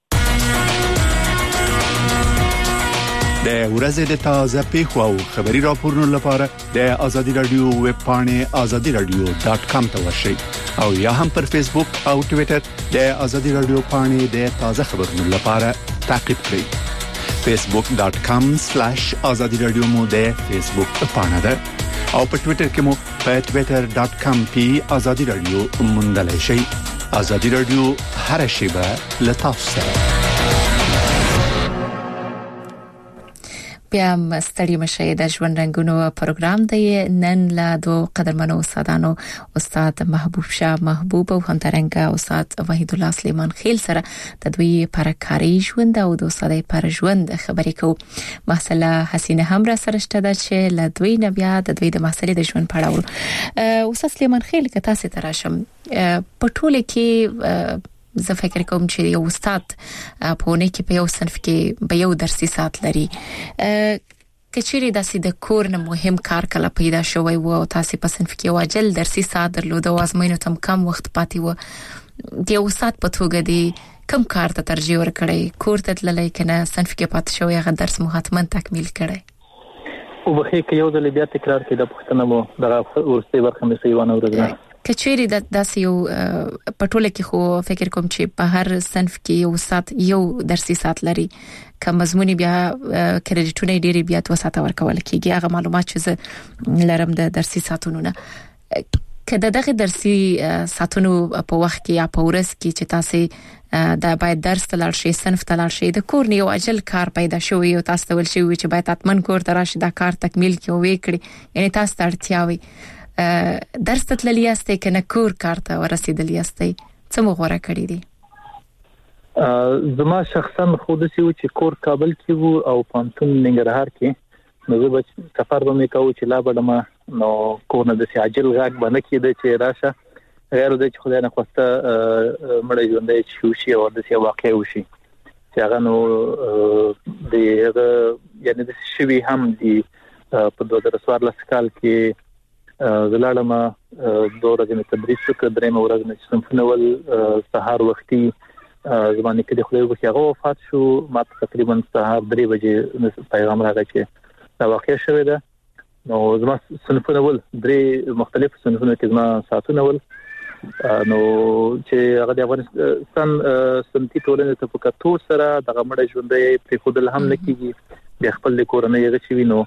د ورځې د تازه پیښو او خبري راپورونو لپاره د ازادي رادیو ویب پاڼه ازادي رادیو ډاټ کام ته ورشئ او یا هم پر فیسبوک او ټوئیټر د ازادي رادیو پاڼه د تازه خبرونو لپاره تعقیب کړئ. فیسبوک ډاټ کام سلیش ازادي رادیو مو د فیسبوک پاڼه ده او په ټوئیټر کې مو په ټوئیټر ډاټ کام پی ازادي رادیو موندلای شئ. ازادي رادیو هر شیبه لتاسو سره. بیا مستړی مشه د ژوند رنگونو پروګرام دی نن لا دو قدرمنو استادانو استاد محبوب شاه محبوب او همدارنګه استاد وحید الله سلیمان خیل سره د دوی پرکاري ژوند او د استادای پر ژوند خبرې کوو. محسله حسینه هم را سره شته چې ل دوی نه بیا د دوی د محسله د ژوند پړاو استاد سلیمان خیل که تاسو تراشم په ټوله کې زه فکر کوم چې یو استاد په ونه کې په یو صنف کې به یو درسي ساعت لري کچېری داسې د کور نه مهم کار کله پیدا شوی و او تاسو په صنف کې واجل درسي ساعت درلود او ازموینو تم کم وخت پاتې و د یو استاد په توګه دی کم کار ته ترجیح ورکړی کور ته تللی کنه صنف کې پاتې شوی هغه درس مو حتما تکمیل کړی او بخې کې یو ځل بیا تکرار کړه د پښتنه مو دغه ورسته برخه مې سیوانه ورغله کچېری د داسې یو پټوله کې خو فکر کوم چې په هر صنف کې یو سات یو درسي ساعت لري کوم مضمون بیا کریډټونه ډېری بیا دوه ساعت ورکول کېږي هغه معلومات چې لرم د درسي ساعتونو نه کله دغه درسي ساعتونو په وخت کې یا په ورځ کې چې تاسو دا باید درس تلل شي صنف تلل شي د کور نه یو اجل کار پیدا شوی او تاسو ول شي چې باید اتمن کور ته راشي دا کار تکمیل کړي وکړي یعنی تاسو اړتیاوي درس تللی یاستئ کنه کور کارته ورسېدلی یاستئ څه مو غوړه کړی دي؟ زما شخصا خود سي و چې کور کابل کې وو او پانتون ننګرهار کې نو زه به سفر به مې کوم چې لا بډم نو کور نه د سیاجل غاګ باندې کې د چې راشه غیر د چې خدای نه خواسته مړ ژوندې شو شي او د سی واقع وشي چې هغه نو د یعنی د شوی هم دی په دوه هزار څوارلس کال کې زلالما دوه ورځې تدریس وکړ درېمه ورځ مې صنفونه ول سهار وختي زمانه کې د خدای په هغه وفات شو ما تقریبا سهار درې بجې پیغام راغی چې دا واقع شوه ده نو زما صنفونه ول درې مختلف صنفونه کې زما ساعتونه ول نو چې هغه د افغانستان سنتي ټولنې ته په کتو سره د غمړ ژوندې په خودل هم نکېږي د خپل کورنۍ هغه چوي نو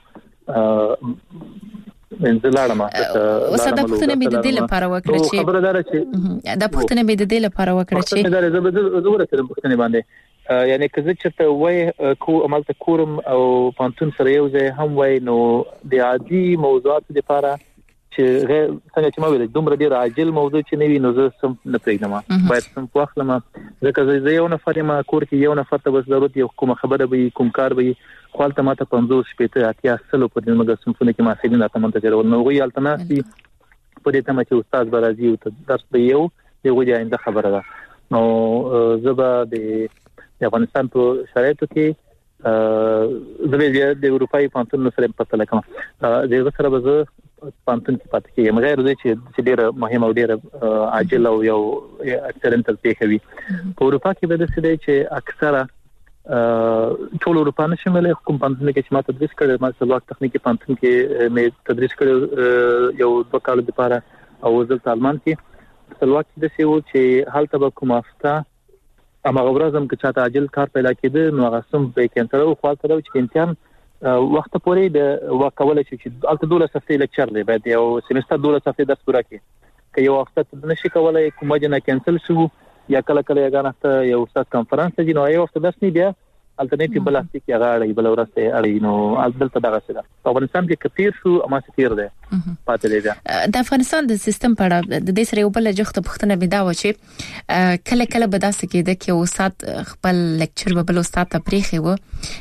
انځلاړه ما اوس دا پښتنه مې د دې لپاره وکړه چې خبردار چې دا پښتنه مې د دې لپاره وکړه چې دا زبر سره پښتنه باندې یعنی کزه چې وای کو عمل ته کورم او پانتون سره یو ځای هم وای نو د عادي موضوعات لپاره چې غیر څنګه چې ما ویل دومره ډیر عاجل موضوع چې نوی نو زه سم نه پرېږدم باید سم واخلم ځکه زه یو نفر ما کور کې یو نفر ته بس ضرورت یو کوم خبره به کوم کار به خپلته ماته پنځوس شپږ اتیا سلو په دې موږ سمفونه کې ما سینه ته منځ کړو نو غوي التناسي په دې ته چې استاد برازي او درس به یو یو د آینده خبره ده نو زبا د افغانستان په شرایطو کې زبې د اروپאי پانتون سره پته لکم دغه سره به پانتون کې پاتې کېږي مګر دوی چې ډېر مهم او ډېر عاجل او یو اکسیډنټل پیښوي په اروپا کې به د څه چې اکثره ټول اروپا نه شامل کوم پانتون کې چې ما تدریس کړی ما سلواک تخنیکی پانتون کې مې تدریس کړی یو دوه کال لپاره او زه آلمان کې سلواک کې د څه و چې حالت به کوم افتا اما غوړزم کې چاته عاجل کار پیدا کېده نو هغه سم به کېنټر او خپل تر چې امتحان وخت پورې د وکول چې الته دولس هفته لیکچر دی باید یو سیمستر دولس هفته درس پوره کړي که یو وخت نشي کولای کومه جنا کینسل شو یا کله کله یګانه یو استاد کانفرنس دی نو یو وخت درس نه بیا الټرنیټیو بل اصلي کې غاړي بل ورسته اړي نو دلته دغه څه ده په افغانستان کې کثیر شو اما کثیر ده پاتې دی د افغانستان د سیستم په اړه د دې سره یو بل جخته پښتنه بيدا و چې کله کله به داسې کېده چې استاد خپل لیکچر به بل استاد ته پریخي و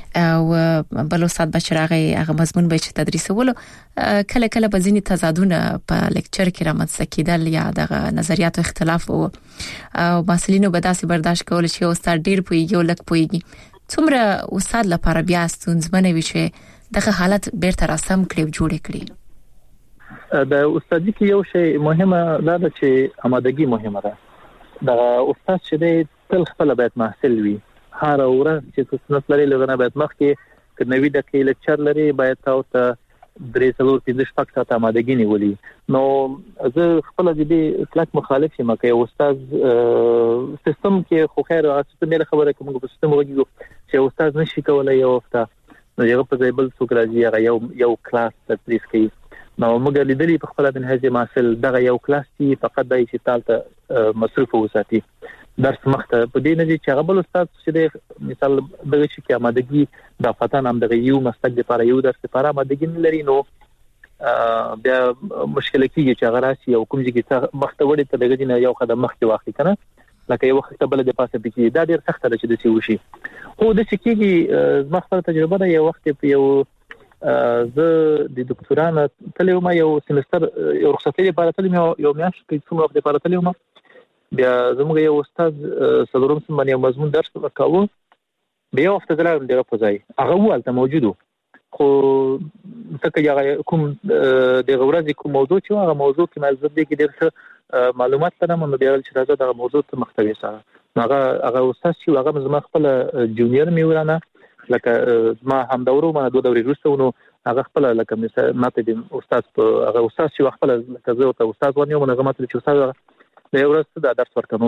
او بل استاد بشراغي هغه مضمون به چې تدریسولو کله کله به ځینی تضادونه په لیکچر کې رامنځته کېدل یا د نظریاتو اختلاف و او مسلینو به داسې برداشت کول چې استاد ډیر پویږي او لک پویږي څومره استاد لپاره بیا ستونزمنه وي چې دغه حالت بیرته راسم کړي جوړ کړي د استادي کې یو شی مهمه دا ده چې آمادګي مهمه ده د استاد چې د تل خپل باید محصل وي هر ورځ چې څه لري لغنه باید مخ کې کنوي د کې لیکچر لري باید تاسو ته درې څلور پنځه شپږ ساعته آمادګي نیولي نو زه خپل د دې کلک مخالف یم چې استاد سیستم کې خو خیر راځي مې خبره کوم په سیستم وګورئ چې استاد نشي کولای یو وخت نو یو په ځای بل څوک راځي هغه یو یو کلاس تدریس کوي نو موږ لیدلې په خپل د منهج محصل دغه یو کلاس چې فقط دای چې تالته مصرف وساتي درس مخته په دې نه چې هغه بل استاد چې مثال دغه چې کې آمادګي د فتن هم دغه یو مستق لپاره یو درس لپاره آمادګي لري نو بیا مشکل کېږي چې هغه راشي او کوم چې مخته وړي ته دغه نه یو قدم مخکې واخلي کنه لکه یو وخت بل د پاسه پکې دا ډیر سخت ده چې د سی وشي خو د چې کېږي زما خپل تجربه ده یو وخت په یو زه د دکتورانه تلم یو سیمستر یو رخصتي لپاره تلم یو میاشت کې څومره وخت لپاره تلم بیا زموږ یو استاد سلورم سم باندې مضمون درس ورکاوه بیا وخت دلته دغه فزای هغه ولته موجودو خو څنګه یا کوم دغه ورځ کوم موضوع چې هغه موضوع کې ملزم دي کې ډېر معلومات لرم نو بیا چې راځه دغه موضوع ته محتوی سره هغه هغه استاد چې هغه زما خپل جونیور میورانه لکه ما هم دورو ما دوه دورې وروسته نو هغه خپل لکه مثلا ماته د استاد هغه استاد چې خپل لکه زه او استاد ونیو نو هغه ماته چې استاد د ورځ د درس ورکونو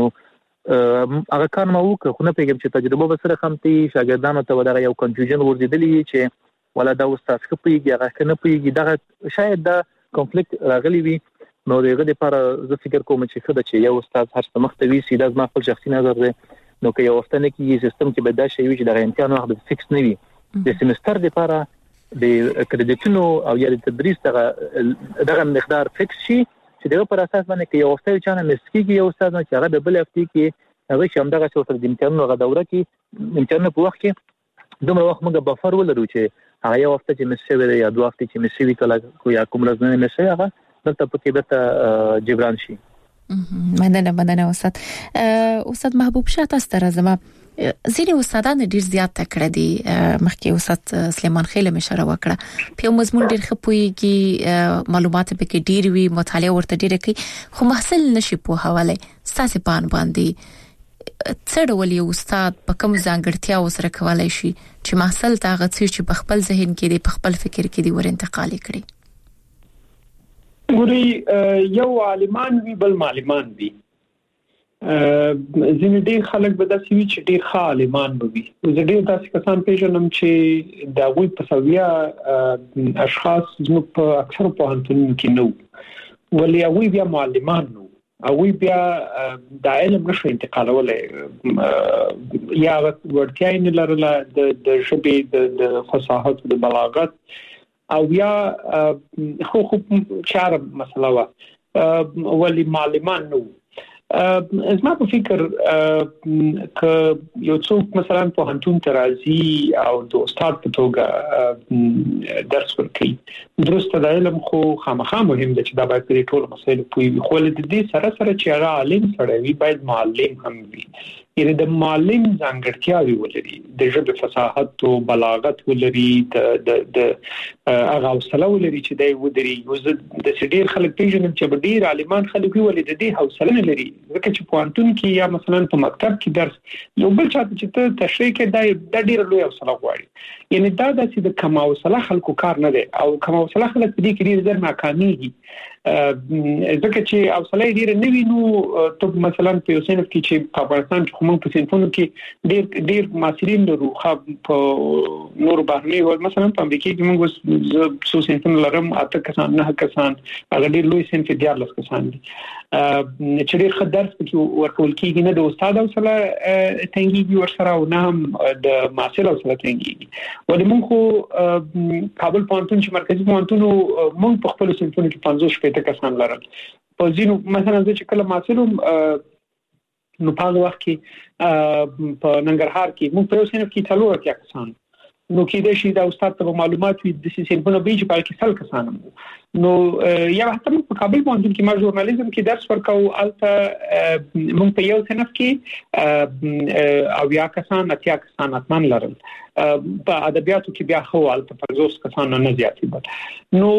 هغه کار ما وکړ خو نه پیګم چې تجربه به سره کمتي شاګردانو ته ودغه یو کنفیوژن ورزيدلی چې ولا دا استاد خپيږي هغه کنه پیږي دا شاید دا کنفلیکټ راغلی وي نو دغه لپاره زه فکر کوم چې خدای چې یو استاد هر څه مختوي سیده ما خپل شخصي نظر دی نو که یو وختنه کې سیستم کې به دا شی وي چې د امتحان وخت فکس نه وي د سیمستر لپاره د کریډټونو او یا د تدریس دغه دغه مقدار فکس شي چې دغه پر اساس باندې کې یو وخت چې نه مسکیږي یو استاد چې هغه د بل هفته کې هغه چې همدغه څه تر د امتحانونو غو دوره کې امتحان په وخت کې دومره وخت موږ بفر ولرو چې هغه یو وخت چې مسوي یا دوه وخت چې مسوي کله کویا کوم ورځ نه مسوي هغه دلته پکې به جبران شي مننه مننه استاد استاد محبوب شاه تاسو ته راځم ځینې استادان ډیر زیات تکړه دي مخکې استاد سلیمان خیل مشره وکړه په مضمون ډیر خپويږي معلومات به کې ډیر وی مطالعه ورته ډیر کوي خو محصل نشي په حواله ستاسو پان باندې څړول یو استاد په کوم ځانګړتیا وسره کولای شي چې محصل ته غوښتي چې په خپل ذهن کې دی په خپل فکر کې دی ور انتقال کړي ګوري یو عالمان وی بل معلمان وی ځینې ډېر خلک به داسې وي چې ډېر ښه عالمان به وي زه ډېر داسې کسان پیژنم چې د هغوی په سویه اشخاص زموږ په اکثرو پوهنتونونو کې نه وو ولې هغوی بیا معلمان نه وو هغوی بیا د علم نشو انتقالولی یا وړتیا یې نه لرله د ژبې د فصاحت د بلاغت او یا خو خو چاره مسله وه ولې معلمان نه وو زما په فکر ک یو څوک مثلا په هنتون ترازی او د استاد په توګه درس ورکوي درسته د علم خو خامخا مهم ده چې دا باید په ټول مسایلو پوهیږي خو د دې سره سره چې هغه عالم سره وي باید معلم هم وي یعنی د معلم ځانګړتیاوې ولري د ژبې فصاحت او بلاغت ولري د د د هغه حوصله ولري چې دی ودري یو د ډېر خلک پیژنم چې ډېر عالمان خلک وي د دې حوصله نه لري ځکه چې پوهنتون کې یا مثلا په مکتب کې درس یو بل چاته چې ته تشریح کې د ډېر لوی حوصله غواړي یعنی دا د کم حوصله خلکو کار نه دی او کم حوصله خلک په دې کې ډېر زر ناکاميږي ځکه چې اوسله ډیر نوی نو ته مثلا په یوسینف کې چې په افغانستان کې کوم په سینفونو کې ډیر ډیر ماسرین لرو خو په نور باندې ول مثلا په امریکا کې موږ سو سینفون لرم اته کسان نه کسان هغه ډیر لوی سینف دیارلس کسان دي چې ډیر خدرس کې ورکول کېږي نه د استاد اوسله تنګي ورسره او نه هم د ماسل اوسله تنګي ولې موږ خو کابل پونتون چې مرکزی پونتون موږ په خپل سینفون کې پنځوس شپږ کسان لرل په ځینو مثلا چې کله ماسلوم نو په وخت کې په ننګرهار کې موږ په یو سینف کې څلور اتیا کسان نو کې د شي د استاد ته معلومات وي د سینفونو بیج په کې سل کسان نو یا حتی په کابل باندې کې ما ژورنالیزم کې درس ورکاو الته موږ په یو سینف کې او یا کسان اتیا کسان اتمن لرل په ادبیاتو کې بیا خو الته پنځوس کسان نه زیاتې نو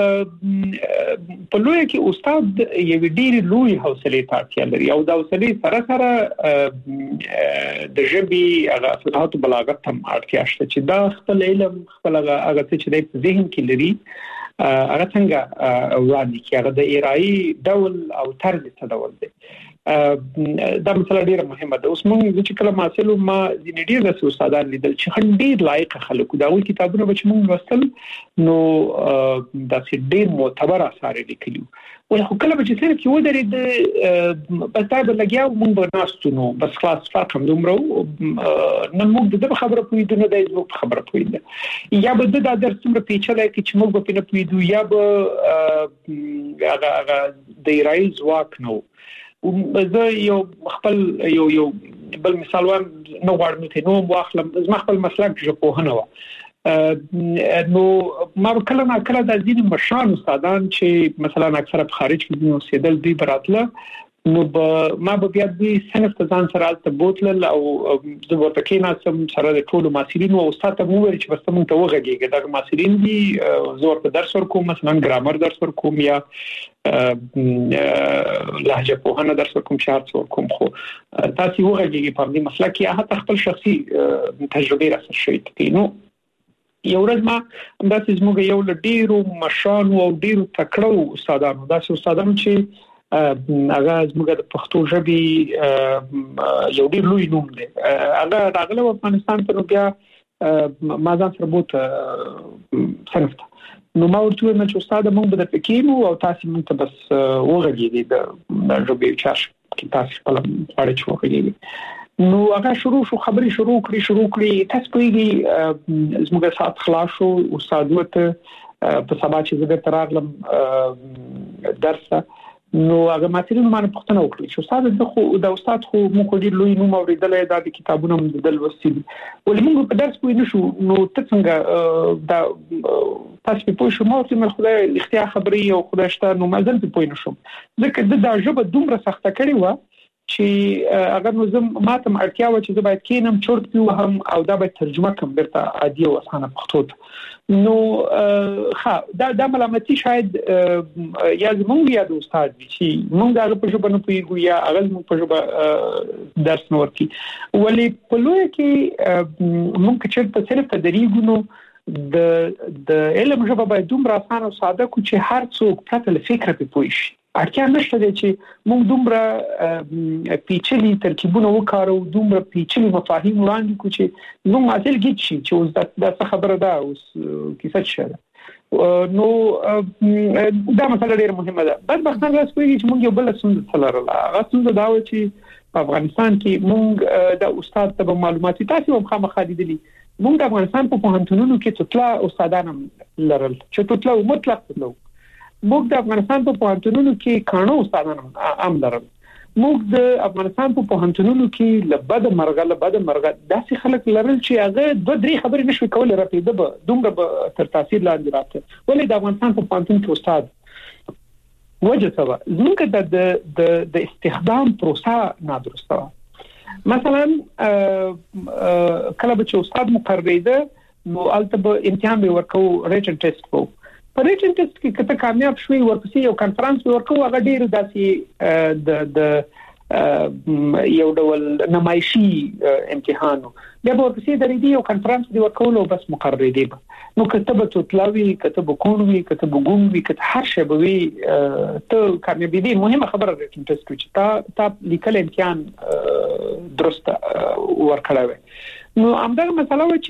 په لوی کې استاد یو ډیر لوی حوصله ته اړتیا لري او دا حوصله سره سره د ژبې هغه فصاحت بلاغت هم اړتیا شته چې دا خپل علم خپل هغه چې د ذهن کې لري هغه څنګه وړاندې کې هغه د ایرای ډول او طرز څه ډول دی دا مثلا ډیره مهمه ده اوس موږ چې کله ماسلو ما د ډیر د استادان لیدل چې ډیر لایق خلک دا ول کتابونه به چې موږ وستل نو دا چې ډیر معتبر اثار لیکلي او خو کله چې څنګه کې ودرې د پاتاب لګیاو موږ برناستو نو بس خلاص فرق هم دومره نن موږ د خبره پویډو نه د خبره پویډه یا به د درس څومره پیچلې کې چې موږ په نه پویډو یا به هغه هغه د رایز واک نو زه یو خپل یو یو بل مثال وام نو غواړم ته نو واخلم زما خپل مسلک ژبپوهنه و نو ما کله نه کله د ځین مشان استادان چې مثلا اکثره په خارج کې دي اوسېدل دي براتله نو ما به بیا د صنف ته ځان سره البته بوتل او د ورته کې ناسم سره د ټولو ماسرین او استاد ته مو ویل چې بس موږ ته وغږیږي دا ماسرین دي زور په درس ورکوم مثلا ګرامر درس ورکوم یا لهجه په درس ورکوم چې هر څور کوم خو تاسو وغږیږي په دې مسله کې هغه خپل شخصي تجربه راځي شي نو یو ورځ ما همداسې زموږ یو ډیرو مشان او ډیرو تکړو استادانو داسې استادانو چې هغه زموږ د پښتو ژبې یو ډیر لوی نوم دی هغه راغله افغانستان ته بیا ما ځان سره بوت صرفت نو ما ورته ویل چې استاد موږ به د پکینو او تاسو موږ ته بس وغږیږي د ژبې چارش کې تاسو په اړه چې وغږیږي نو هغه شروع شو خبري شروع کړی شروع کړی تاسو پیږي زموږ سات خلاص شو استاد وته په سبا چې زه به تراغلم درسه نو هغه ماتریال باندې پښتنه وکړي چې استاد د خو د استاد خو موږ ډیر لوی نوم اوریدلې دا د کتابونو د لوستل ولې موږ په درس پوه نه شو نو ته څنګه دا تاسو په پوه شو مو چې خدای اختیار خبري او خدای شته نو مازال په پوه نه شو ځکه د ژبه دومره سخته کړی و چې اگر نو زم ماتم اړتیا و چې زه باید کینم چورت پیو هم او دا باید ترجمه کوم درته عادي او اسانه پښتو نو ها دا د ملامتي شاید یا زموږ یا د استاد چې موږ هغه په ژبه نه پیګو یا هغه موږ په ژبه درس نو ورکی ولې په لوی کې موږ چې په صرف تدریګو نو د د علم ژبه باید دومره اسانه او ساده کو چې هر څوک پرته له فکر په پوي شي اړتیا نشته چې موږ دومره پیچلي ترکیبونه وکړو دومره پیچلي مفاهیم وړاندې کو چې نو مازل گیت شي چې اوس دا خبره ده اوس کیسه شه نو دا مسله ډیره مهمه ده بعد بخښنه راځي چې موږ یو بل څه تلرل هغه څه دا و چې په افغانستان کې موږ د استاد ته معلوماتي تاسو هم خامخا لیدلي موږ د افغانستان په پوهنتونونو کې تطلا استادان لرل چې تطلا مطلق تطلا موږ د افغانستان په پوهنتونونو کې کانو استادان عام لرل موږ د افغانستان په پوهنتونونو کې لبد مرغه لبد مرغه داسې خلک لرل چې هغه دوه درې خبرې نشوي کولای راپیده به دومره تر تاثیر لاندې راځي ولې د افغانستان په پوهنتون کې استاد وجه سبا زموږ د د د استخدام پروسه نادرسته مثلا کله چې استاد مقرریده نو البته به امتحان به ورکو ریټن ټیسټ وو په ریټن ټیسټ کې کته کامیاب شوي ورپسې یو کانفرنس ورکو هغه ډیر داسې د د یو ډول نمایشي امتحان بیا به ورپسې د ریډي او کانفرنس دی ورکول او بس مقرر دی نو کتابه توتلاوي کتابه کونوي کتابه ګونوي کته هر شی به وي ته کامیابی دی مهمه خبره ده چې تاسو تا تا لیکل امتحان درست ورکړاوي نو همدغه مسله و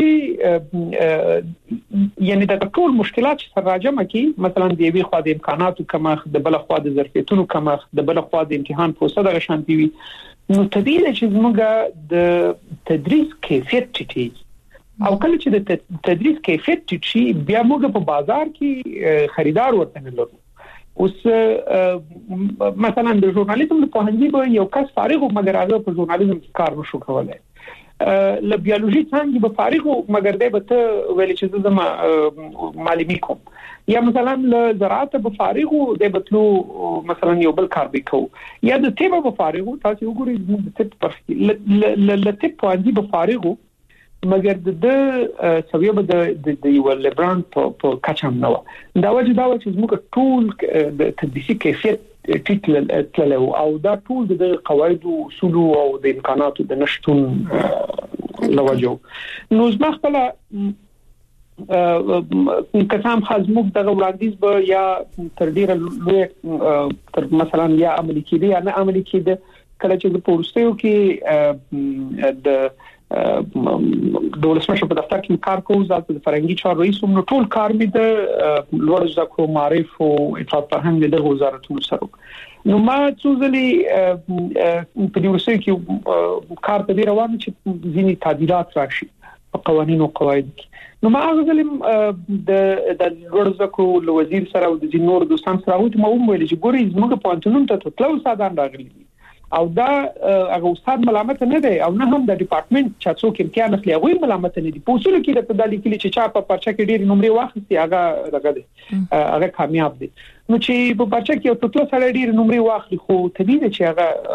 چې یعنی د ټول مشکلات سره راجمه کی مثلا د یوې خوا د امکاناتو کمښت د بل خوا د ظرفیتونو کمښت د بل خوا د امتحان پروسه دغه شانتي وي نو طبیعي چې موږ د تدریس کیفیت ټیټي او کله چې د تدریس کیفیت ټیټي بیا موږ په بازار کې خریدار ورته نه لرو اوس مثلا د ژورنالیزم په پوهنځي به یو کس فارغ او مګر هغه په ژورنالیزم کې کار نشو کولای ل بیولوژي څنګه به فارغ او مګر دې به ته ویل چې زما معلومي کوم یا مثلا ل زراعت به فارغ او دې بتلو مثلا یو بل کار وکاو یا د طب به فارغ او تاسو وګورئ د طب په ل طب پوهنځي به فارغ او مګر د سویه به د یو لیبران په کچم نو دا وجه دا چې موږ ټول د تدریسي کیفیت ټیټل تللو او دا ټول د قواعد او اصول او د امکاناتو د نشټون لوجو نو زما خپل کسان خازموک دغه وړاندیز به یا تر ډیره لوی تر مثلا یا عملي کېدی یا نه عملي کېده کله چې په پورستیو کې د دولسمه په دفتر کې کار کوم ځکه د فرنګي چار رئیس نو ټول کار می د لوړ ذکر معرف او اطلاعات فرهنګ د وزارتونو سره نو ما څو ځلې په دې ورسې کې کار په دې روان چې ځینی تعدیلات راشي په قوانینو او قواعد کې نو ما هغه ځلې د د لوړ ذکر وزیر سره او د نور دوستان سره وته ما وویل چې ګوري زموږ په انټونم ته تلو ساده راغلي او دا هغه استاد ملامت نه دی او نه هم د ډپارټمنټ چې څوک امتحان اخلي هغه ملامت نه دي په اصول کې د تدالي کې چې چا په پرچا کې ډېر نمرې واخلي هغه دغه دی هغه کامیاب دي نو چې په پرچا کې یو ټوټه سره ډېر نمرې واخلي خو طبيعي چې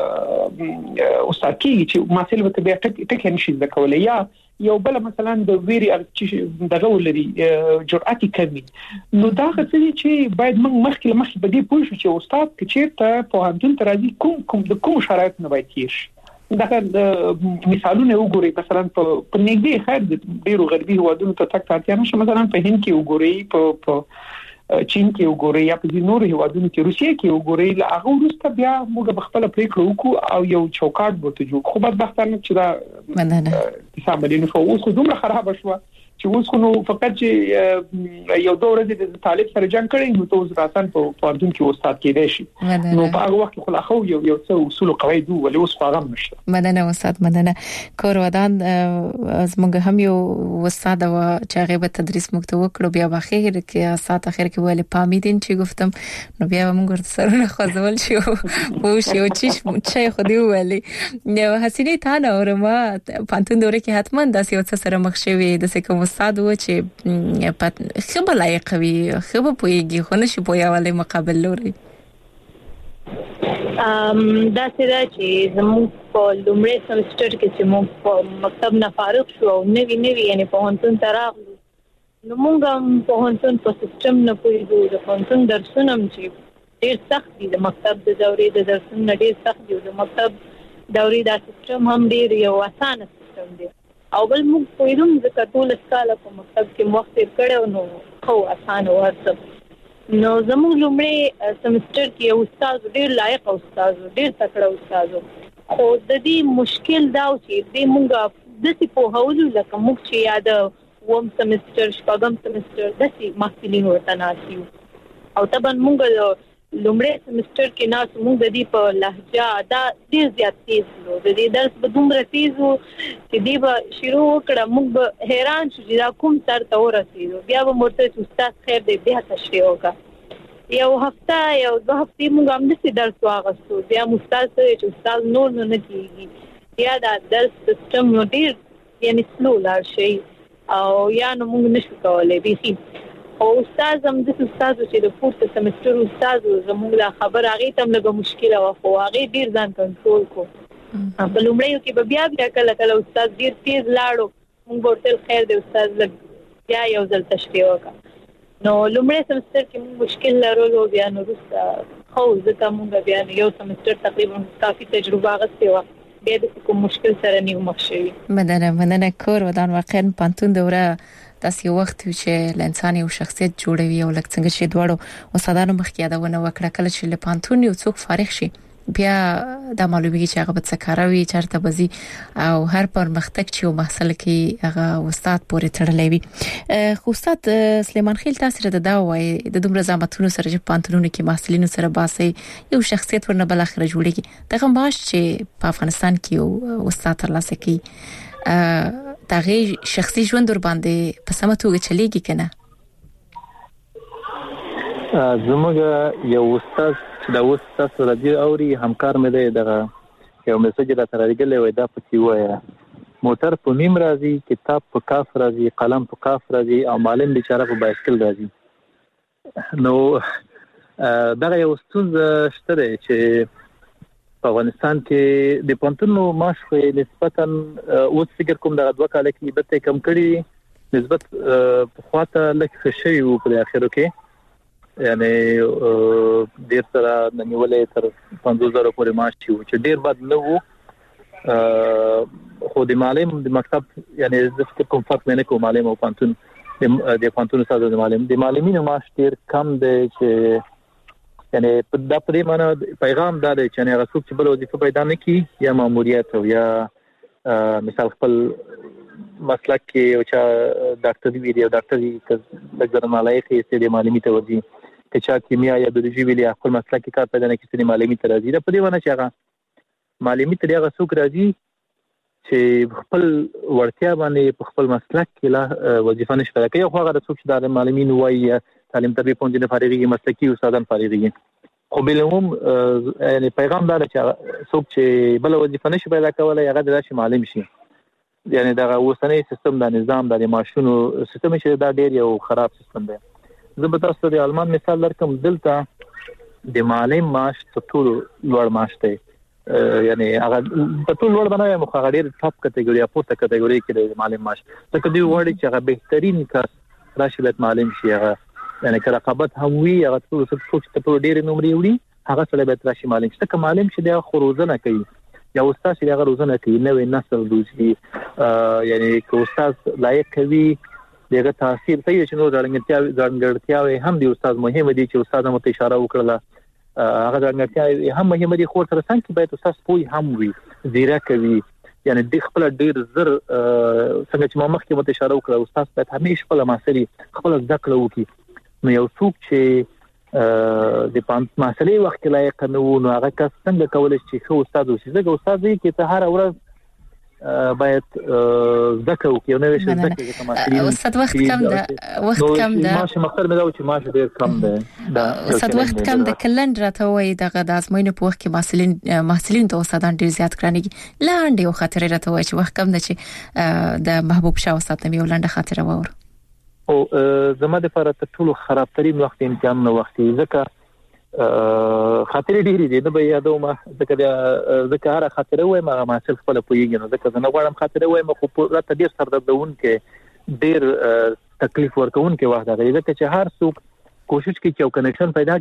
هغه استاد کې چې مسله به بیا ټک ټک نشي د کولای یا یو بل مثلا د ویری چې دغه ولري جرأت کمی نو دا څه چې باید موږ مخکې مخکې به دې پوه شو چې استاد کې ته په هندون ترازی کوم کوم د کوم شرایط نه باید کېږي دا مثالونه وګورئ مثلا په نږدې خیر د ډیرو غربي هوادونو ته تک تاتیا نشه مثلا په هند کې وګورئ په چین کې وګورئ یا په نورو هوادونو کې روسیې کې وګورئ لا هغه وروسته بیا موږ خپل پریکړه وکړو او یو چوکاټ ورته جوړ خو بدبختانه چې دا مننه حساب لري خو اوس دومره خراب شو چې اوس نو فقط چې یو دوه ورځې د طالب سره جنگ کړي نو ته راتن په پاردون کې استاد کېدې شي نو په هغه وخت خو لا خو یو یو څه اصول او قواعد ولې اوس هغه نشته مننه استاد مننه کور ودان از موږ هم یو استاد و چې هغه به تدریس مکتوب کړو بیا بخیر کې ساعت اخر کې ویل پامیدین چې گفتم نو بیا موږ سره خوازول شو وو شو چې چې خو دی ویلي نو حسینه تا نه اورما پانتون دوره کې حتما داسې او څه سره مخ شوي د څه استاد و چې پات خبر لایق وي خبر پويږي خو نشي پویاواله مقابل لوري ام دا څه چې زموږ په لومړي سمستر کې چې موږ په مکتب نه فارغ شو او نوی نوی یعنی په هنتون تراغلو نو موږ په هنتون په سیستم نه پوهیږو د هنتون درسونه چې ډېر سخت دي د مکتب د دورې د درسونه ډېر سخت دي د مکتب دورې د سیستم هم ډېر یو اسانه سیستم دی او بل موږ پوهیدم چې ټول اسکاله په مکتب کې وخت تیر کړو نو خو اسانه ورته نو زموږ لومړی سمستر کې یو استاد ډېر لایق استاد ډېر تکړه استاد خو د دې مشکل دا و چې دې موږ د څه په هولو لکه موږ چې یاد ووم سمستر شپږم سمستر د څه محصلین ورته ناسیو او طبعا موږ لومړی سمستر کې ناس موږ د دې په لهجه دا ډېر زیات تیز وو د دې درس په دومره تیز وو چې دې به شروع وکړه موږ به حیران شو چې دا کوم سر ته ورسېدو بیا به مرته استاد خیر دې بیا تشریح وکړه یو هفته یو دوه هفتې موږ هم داسې درس واغستو بیا مو استاد سره چې استاد نور نه کېږي یا دا درس سیستم نو ډېر یعنی سلو لاړ شي او یا نو موږ نشو کولی بیخي او استاد هم د استاد چې د پورته سمستر استاد زموږ لا خبر هغه تم لږه مشکله و خو هغه ډیر ځان کنټرول کو په لومړیو کې به بیا بیا کله کله استاد ډیر تیز لاړو موږ ورته خیر دی استاد لږ بیا یو ځل تشریح وکړه نو لومړی سمستر کې موږ مشکل لرلو بیا نو وروسته خو ځکه موږ بیا یو سمستر تقریبا کافي تجربه غوښتي و بیا د کوم مشکل سره نیو مخ شوی. مننه مننه کور ودان واقعا پانتون دوره تاسو وخت چې لنساني او شخصیت جوړوي او لکه څنګه چې دواړو استادانو مخکې یادونه وکړه کله چې له پانتون یو څوک فارغ شي بیا د معلومیږي چې هغه به څه کاروي چرته بزي او هر پرمختګ چې یو محصل کې هغه استاد پورې تړلې وي. خو استاد سلیمان خیل تاسو ته دا وایي د دومره زحمتونو سره چې پانتونونو کې محصلینو سره باسي یو شخصیت ورنه بل اخر جوړيږي دغه معاش چې په افغانستان کې یو استاد ترلاسه کوي دغه شخصي ژوند ور باندې په سمه توګه چلیږي کنه؟ زموږ یو استاد دا استاد سره دی اوري همکار مې دی دغه یو میسج را تر راغلی وای دا پکې وای موټر په میم راځي کتاب په کاف راځي قلم په کاف راځي او معلم بیچاره په بایسکل راځي. نو دغه یو استاد شته چې په افغانستان کې د پونتونو معاش خو نسبتا اوس فکر کوم دغه دوه کال کې به کم کړي نسبت په خواته لکه شي او په اخرو کې یعنی ډیر سره نیولې تر پنځوس زره پورې معاش شي چې ډیر بد نه وو خو د معلم د مکتب یعنی د فکر کوم فرق نه کوم معلم او پانتون د پانتون سره د معلم د معلمینو معاش ډیر کم دی چې یعنی په د پرې معنی پیغام دا دی چې نه رسوب چې بل وظیفه پیدا نه کی یا ماموریت او یا مثال خپل مسلک کې او چې ډاکټر وی دی او ډاکټر یې د ګرمالای کې د معلومي توجي چې چا کیمیا یا بیولوژي ویلي خپل مسلک کې کار پیدا نه کیږي د معلومي تر راځي دا په دې ونه چې هغه معلومي تر هغه څوک راځي چې خپل ورتیا باندې په خپل مسلک کې لا وظیفه نشي پیدا کوي خو هغه څوک چې د معلومین وایي تعلیم تربیه پونځنه فارغي مسلکي استادان فارغي خو بلهم یعنی پیغام دا چې څوک چې بل وظیفه نشي پیدا کولای هغه د شي معلم شي یعنی دا اوسنۍ سیستم د نظام د ماشونو سیستم چې دا ډیر یو خراب سیستم دی. زه به تاسو د آلمان مثال درکم دلته د معلم معاش ټول لوړ معاش دی یعنی هغه په ټول لوړ باندې مخ غړي ټاپ کټګوري یا پورته کټګوري کې د معلم معاش ځکه دوی وړي چې هغه بهترین کار راشد معلم شي هغه یعنی که رقابت هم وي هغه ټول څه ټول ډیر نمرې وړي هغه سره به راشي معلم شي که معلم چې د خروزنه کوي یا استاد چې هغه روزنه کوي نوې نسل روزي یعنی که استاد لایق کوي دغه تاثیر صحیح چې نو ځانګړتیا ځانګړتیا هم دی استاد مهم دي چې استاد مو ته اشاره وکړه هغه ځانګړتیا هم مهم دي خو تر څنګه کې باید استاد پوي هم وي زیرا کوي یعنی د خپل ډیر زر څنګه چې ما مخکې مو ته اشاره وکړه استاد باید همیشه خپل مسلې خپل ذکر وکړي نو یو څوک چې د پانت مسلې وخت لایق نه و نو هغه کس څنګه کولای شي چې استاد وشي ځکه استاد یې کې ته هر ورځ باید ذکر وکړي نو شي ذکر کوم استاد وخت کم ده وخت کم ده ماشه مختار مې دا چې ماشه ډیر کم ده دا استاد وخت کم ده کلند راته وای دغه د ازموینې په وخت کې محصلین محصلین ته استادان ډیر زیات کړنیږي لاندې او خاطر راته وای چې وخت کم ده چې د محبوب شاه استاد مې ولنده خاطر وور او زما د لپاره ټول خرابترین وخت امتحان نو وخت ځکه خاطر ډیری دي نو به یادو ما ځکه ځکه هر خاطر وای ما ما صرف خپل پویږي نو ځکه زه غواړم خاطر وای ما خو راته ډیر سردردون کې ډیر تکلیف ورکون کې وخت راغلی ځکه چې هر څوک کوشش کوي چې یو کنیکشن پیدا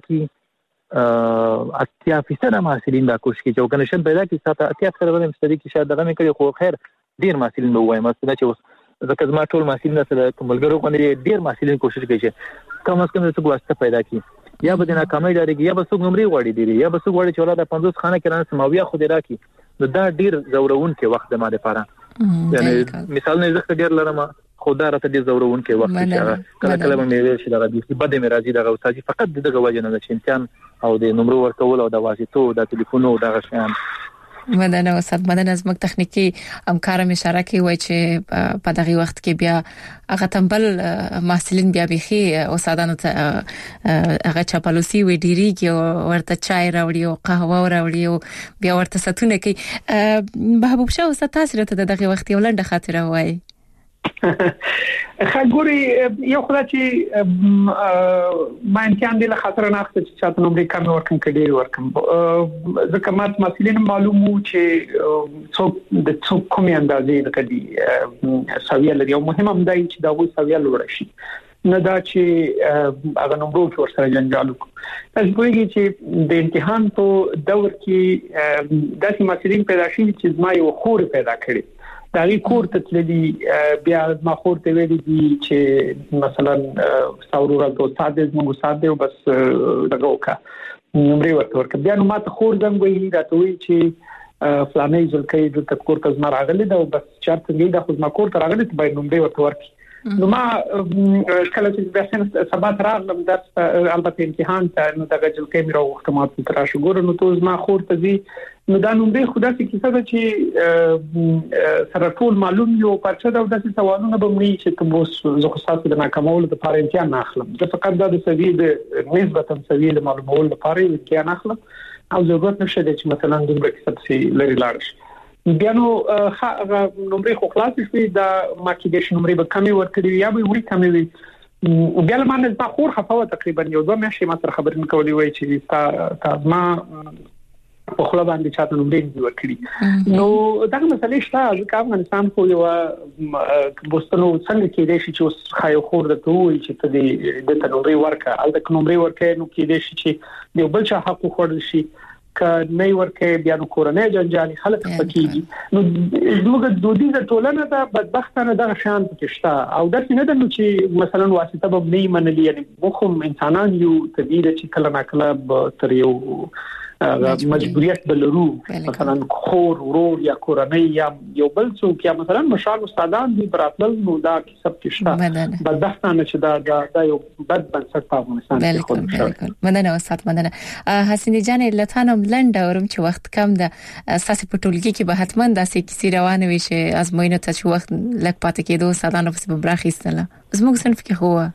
کړي اتیا فیصد محصلین دا کوشش کوي چې یو کنیکشن پیدا کړي ساته اتیا فیصد باندې مستری کې شاید دغه مې کوي خو خیر ډیر محصلین نو وای مثلا چې ځکه زما ټول محصلین سره کوملګرو باندې ډیر محصلین کوشش کوي چې کم از کم څه واسطه پیدا کړي یا به د ناکامۍ لري یا به څوک نمرې غوړي دي یا به څوک غوړي چې ولادت پنځوس خانه کې رانه سماویا خو دې راکې نو دا ډیر زورون کې وخت ما لپاره یعنی مثال نه زخه ډیر لرم خو دا راته ډیر زورون کې وخت چې کله کله مې ویل چې دا دې بده مې راځي دا غوښتي فقط دغه وجه نه چې امتحان او د نمرو ورکول او د واسطو د ټلیفونو او د غشان مدنه استاد مدنه زموږ تخنیکی همکارم اشاره کوي وای چې په دغه وخت کې بیا هغه تنبل محصلین بیا بيخي استادانو ته هغه چاپلوسی و ډیریږي او ورته چای راوړي او قهوه راوړي او بیا ورته ستونه کوي محبوب شاه استاد تاسو ته دغه وخت یو لنډه خاطره وای خګوري یو خدای چې ما امتحان دی له خاطر نه اخته چې چاته نمبر کم ورکم کډیر ورکم ځکه مات مسلین معلومو چې څوک د څوک کومې اندازې د کدي سویه لري او مهم هم دی چې دا وو سویه لوړ شي نه دا چې هغه نمبر کې ورسره جنجال وکړو. تاسو پوهیږئ چې د امتحان په دور کې داسې مسلې پیدا شي چې ما یو خور پیدا کړی دا غي کور ته تللی بیا ما خور ته ویلي دي چې مثلا څاورور ته استاد موږ استاد دی بس دغه وکا نمبر ورته ورک بیا نو ما ته خور زنګ وی راته وی چې فلانه ځلکې د تکور ته زما راغلی دا بس چارته دی د خو زما کور ته راغلی ته باید نمبر ورته ورک نو ما کله چې د سن سبا راغلم درس البته امتحان ته نو دغه ځلکې مې راوخته ما ته راشه ګور نو تو زما خور ته دی نو دا نوم به خدا سي کیسه ده چې سره ټول معلوم یو پرچه دا د سوالونو به مې چې تاسو زه خو تاسو د ناکامولو لپاره امتحان نه اخلم زه فقط دا د سوي د نسبتا سوي د معلومولو لپاره امتحان اخلم او ضرورت نشته چې مثلا د برکت سي لري لاړ بیا نو هغه نمبر خو خلاص شوی دا ماکیدیشن نمبر به کمی ورکړي یا به وړي کمی وي بیا لمانه د خور خفاوه تقریبا یو دوه میاشتې ما سره خبرې کولې وای چې تا تا ما په خپل باندې چاته نومرې دی ورکړي نو دا مسلې شته چې افغانستان خو یو بوستنو څنګه کې دي چې خایو خور د توي چې ته د د نومرې ورکه ال د نومرې ورکه نو کې دي چې یو بل چا حق خور شي ک نه ورکه بیا نو کورنۍ جنجالي خلک پکېږي نو موږ د دودیزه ټولنه د بدبختانه د شان پکښتا او د نه د نو چې مثلا واسطه به نه منلي یعنی مخم انسانان یو تدبیر چې کله ناکله تر یو مجبوریت بلرو مثلا خور ورور یا کورنۍ یا یو بل څوک یا مثلا مشال استادان دي براتل نو دا کیسه پکښتا بدبختانه چې دا دا یو بد بنسټ په افغانستان کې خو مننه استاد مننه حسین جان لتانم لنډ اورم چې وخت کم ده اساسي پټولګي کې به حتما داسې کیسې روانه وي چې ازموینه ته چې وخت لک پاتې کېدو سادانو په برخېستله زموږ صنف کې هو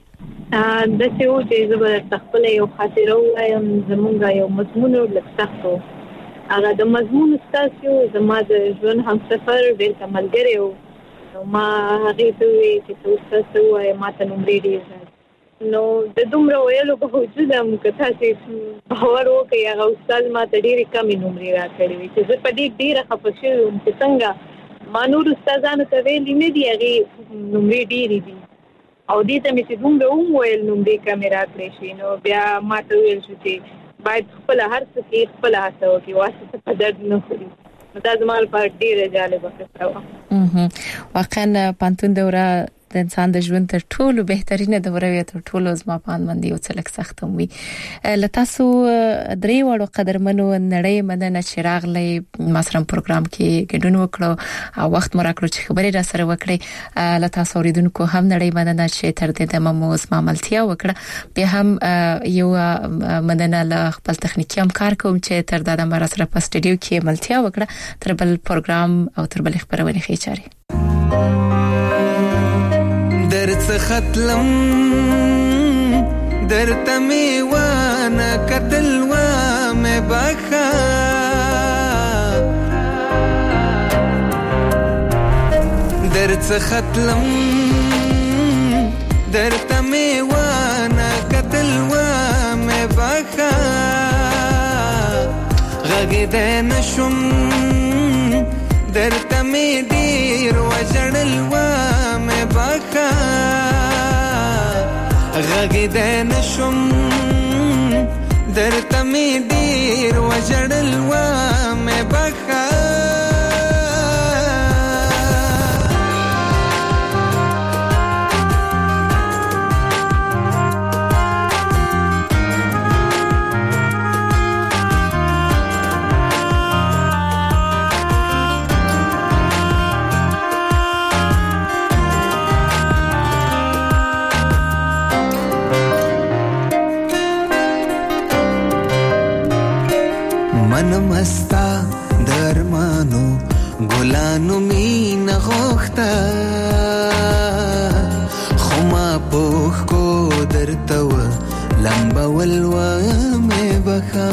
د څه و چې زبر تخپل یو خاطره وایم زمونږ یو مضمون لکسختو هغه د مضمون استاسیو زما د ژوند همسفر ډېر کملګری و ما هغه ته وی چې تاسو وای ما ته نومرې دی نو د دومره ویلو په وجود هم کته چې باور وکي هغه استاد ما ته ډېر کم نومرې راکړي وي چې زه په دې ډېر خپه شوم چې څنګه ما نور استادانو ته ویلې نه دی هغه نومرې ډېر دي او دې ته مې چې دومره هم ویل نوم دې کیمرا کړی شي نو بیا ما ته ویل شو چې باید خپل هر څه کې خپل هڅه وکړي واسطه په درد نه خوري نو دا زما لپاره ډېره جالبه کیسه وه واقعا پانتون دوره د انسان د ژوند تر ټولو بهترینه دوره وي تر ټولو زما پاند باندې یو څلک سخت وي لتاسو درې وړو قدرمنو نړۍ مدنه چراغ لې مسرم پروګرام کې ګډون وکړو او وخت مو راکړو چې خبرې را سره وکړي لتاسو اوریدونکو هم نړۍ مدنه چې تر دې د مو اسما عملتیا وکړه به هم یو مدنه له خپل تخنیکی هم کار کوم چې تر دا د مر سره په سټډیو کې عملتیا وکړه تر بل پروګرام او تر بل خبرونه خېچاري درڅ ختلم درته میوانه قتل و مې بخا درڅ ختلم درته میوانه قتل و مې بخا غږ دې نشم درته مې ډیر وجړل و مې بخا غږ دې نشم درته مې ډیر وجړل و مې بخا مستا درمانو ګلانو مين غوختا خما پوخ کو درتو لمبا ولوا مې بخا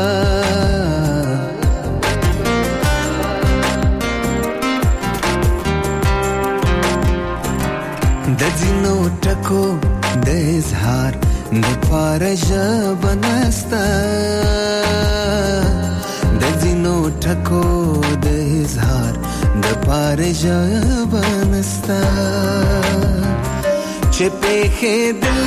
د ځینو ټکو د اظهار د پارج بنستا دینو ټکو د اظهار د پاره جواب نستا چې په دل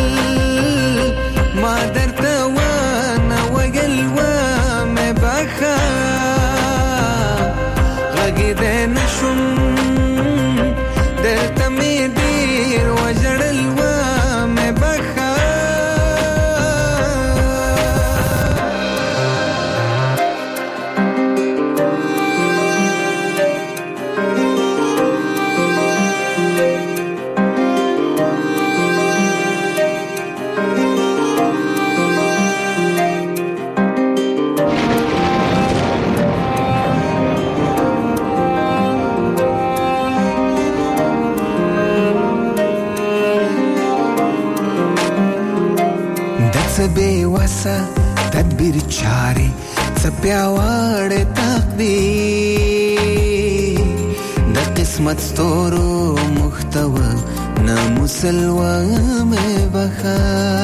ما درته ونه ویل و مې بخا غږېدی نشم درته مې ډېر وژړل و مې بخا تدبیر چاري سپیاوړ تقدیر د قسمت ستورو محتوا نه مسلوا مې بخا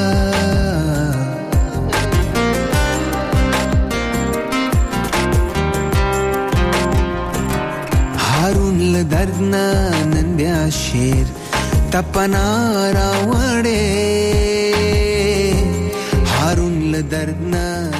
هارون له درد نه نن بیا شیر تپنا راوړې هارون له درد نه